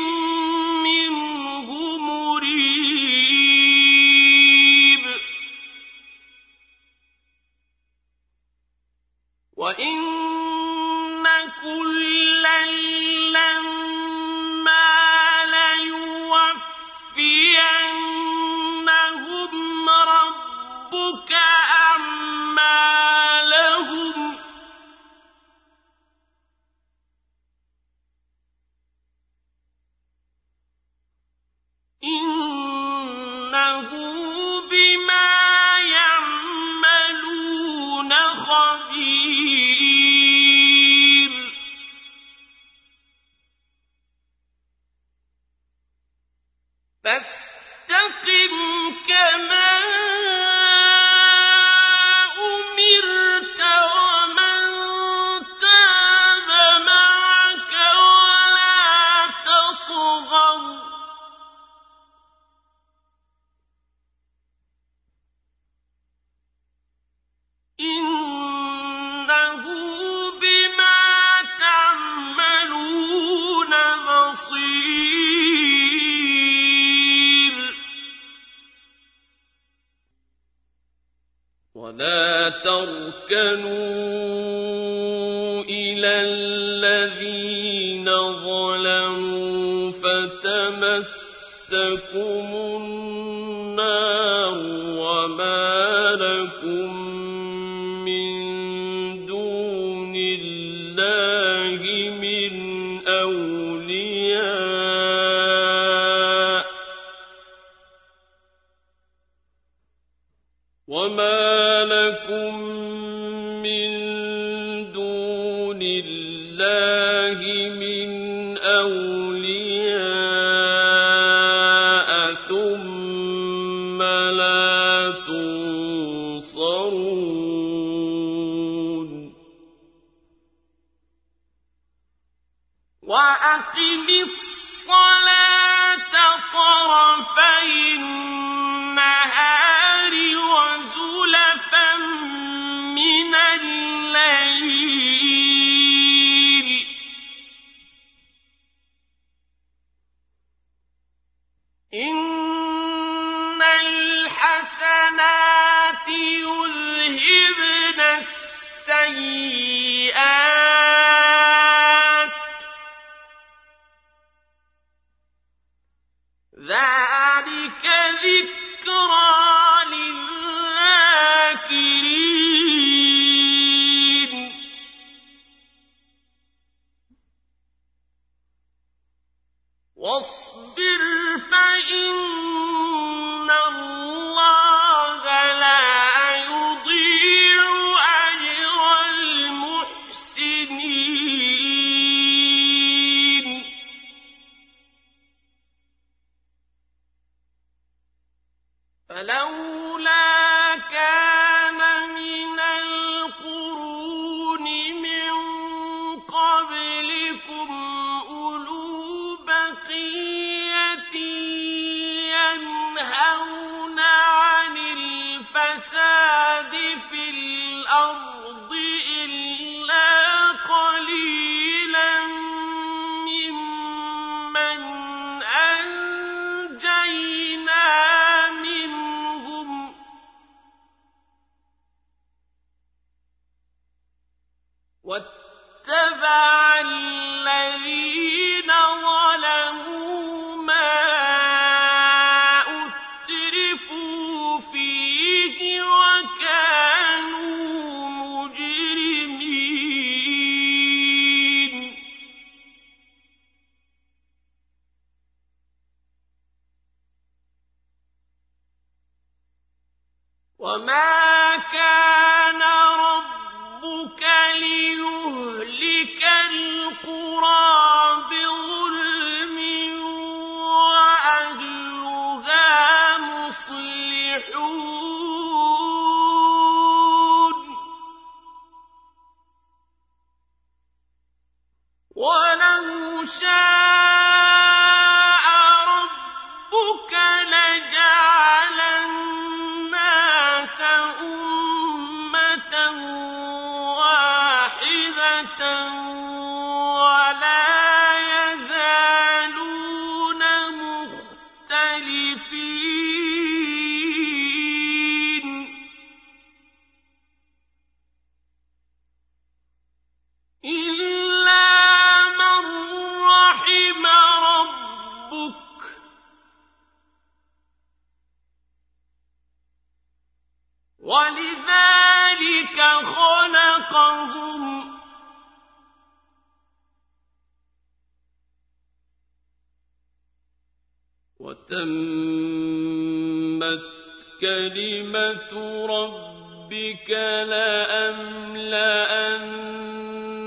منه مريب وإن كلا لما ليوفينهم ربك أعمالهم فاستقم كما أمرت ومن تاب معك ولا تطغوا إنه بما تعملون بصير ولا تركنوا إلى الذين ظلموا فتمسكم النار وما لكم من دون الله من أولياء وما لكم من دون الله من أولياء ثم لا تنصرون وأقم الصلاة طرفي النهار وزلفا من الليل إن الحسنات يذهبن السيئات ذلك ذكرى للذاكرين واصبر فإن الله لا يضيع أجر المحسنين فلولا كان من القرون من قبلكم أولو بقية ينهون عن الفساد في الأرض إلا قليلا ممن أنجينا منهم واتبع الذين ظلموا ما أترفوا فيه وكانوا مجرمين وما كان ربك ليهلك القرى بظلم وأهلها مصلحون ولو شاء ربك لجعل الناس أمة واحدة ولا يزالون مختلفين إلا من رحم ربك ولذلك خلقهم وتمت كلمة ربك لأملأن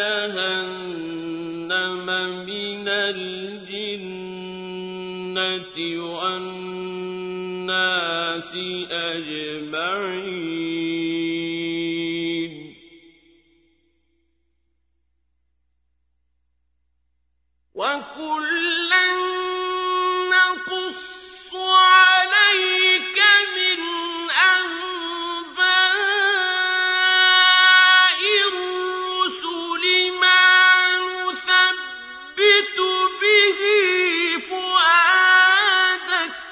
جهنم من الجنة وَالنَّاسِ أَجْمَعِينَ وَكُلًّا نَّقُصُّ عَلَيْكَ مِنْ أَنبَاءِ الرُّسُلِ مَا نُثَبِّتُ بِهِ فُؤَادَكَ ۚ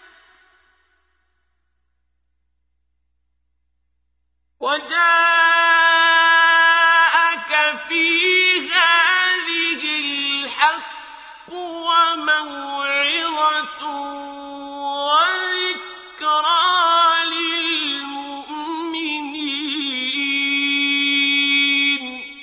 وَجَاءَكَ فِي هَٰذِهِ الْحَقُّ وَمَوْعِظَةٌ وَذِكْرَىٰ لِلْمُؤْمِنِينَ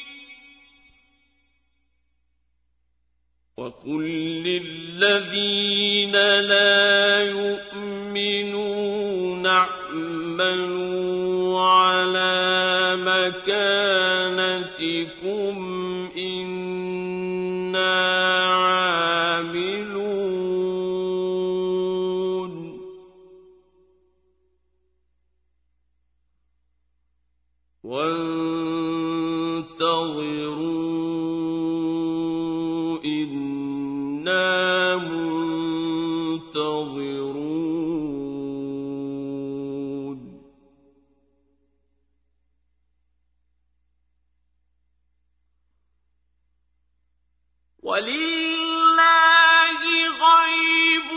وَقُل لِّلَّذِينَ لَا يُؤْمِنُونَ اعْمَلُوا عَلَىٰ مَكَانَتِكُمْ إِنَّا عَامِلُونَ وَانتَظِرُوا إِنَّا مُنتَظِرُونَ وَلِلَّهِ غَيْبُ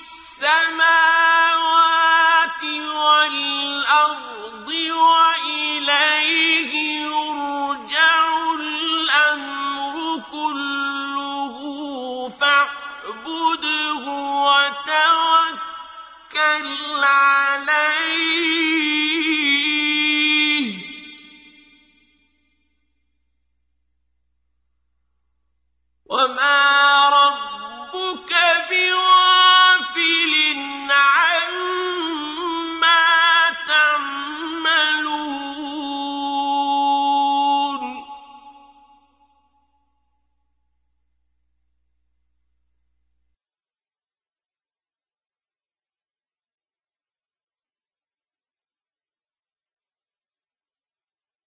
السَّمَاوَاتِ وَالْأَرْضِ وَإِلَيْهِ يُرْجَعُ الْأَمْرُ كُلُّهُ فَاعْبُدْهُ وَتَوَكَّلْ عَلَيْهِ ۚ وَمَا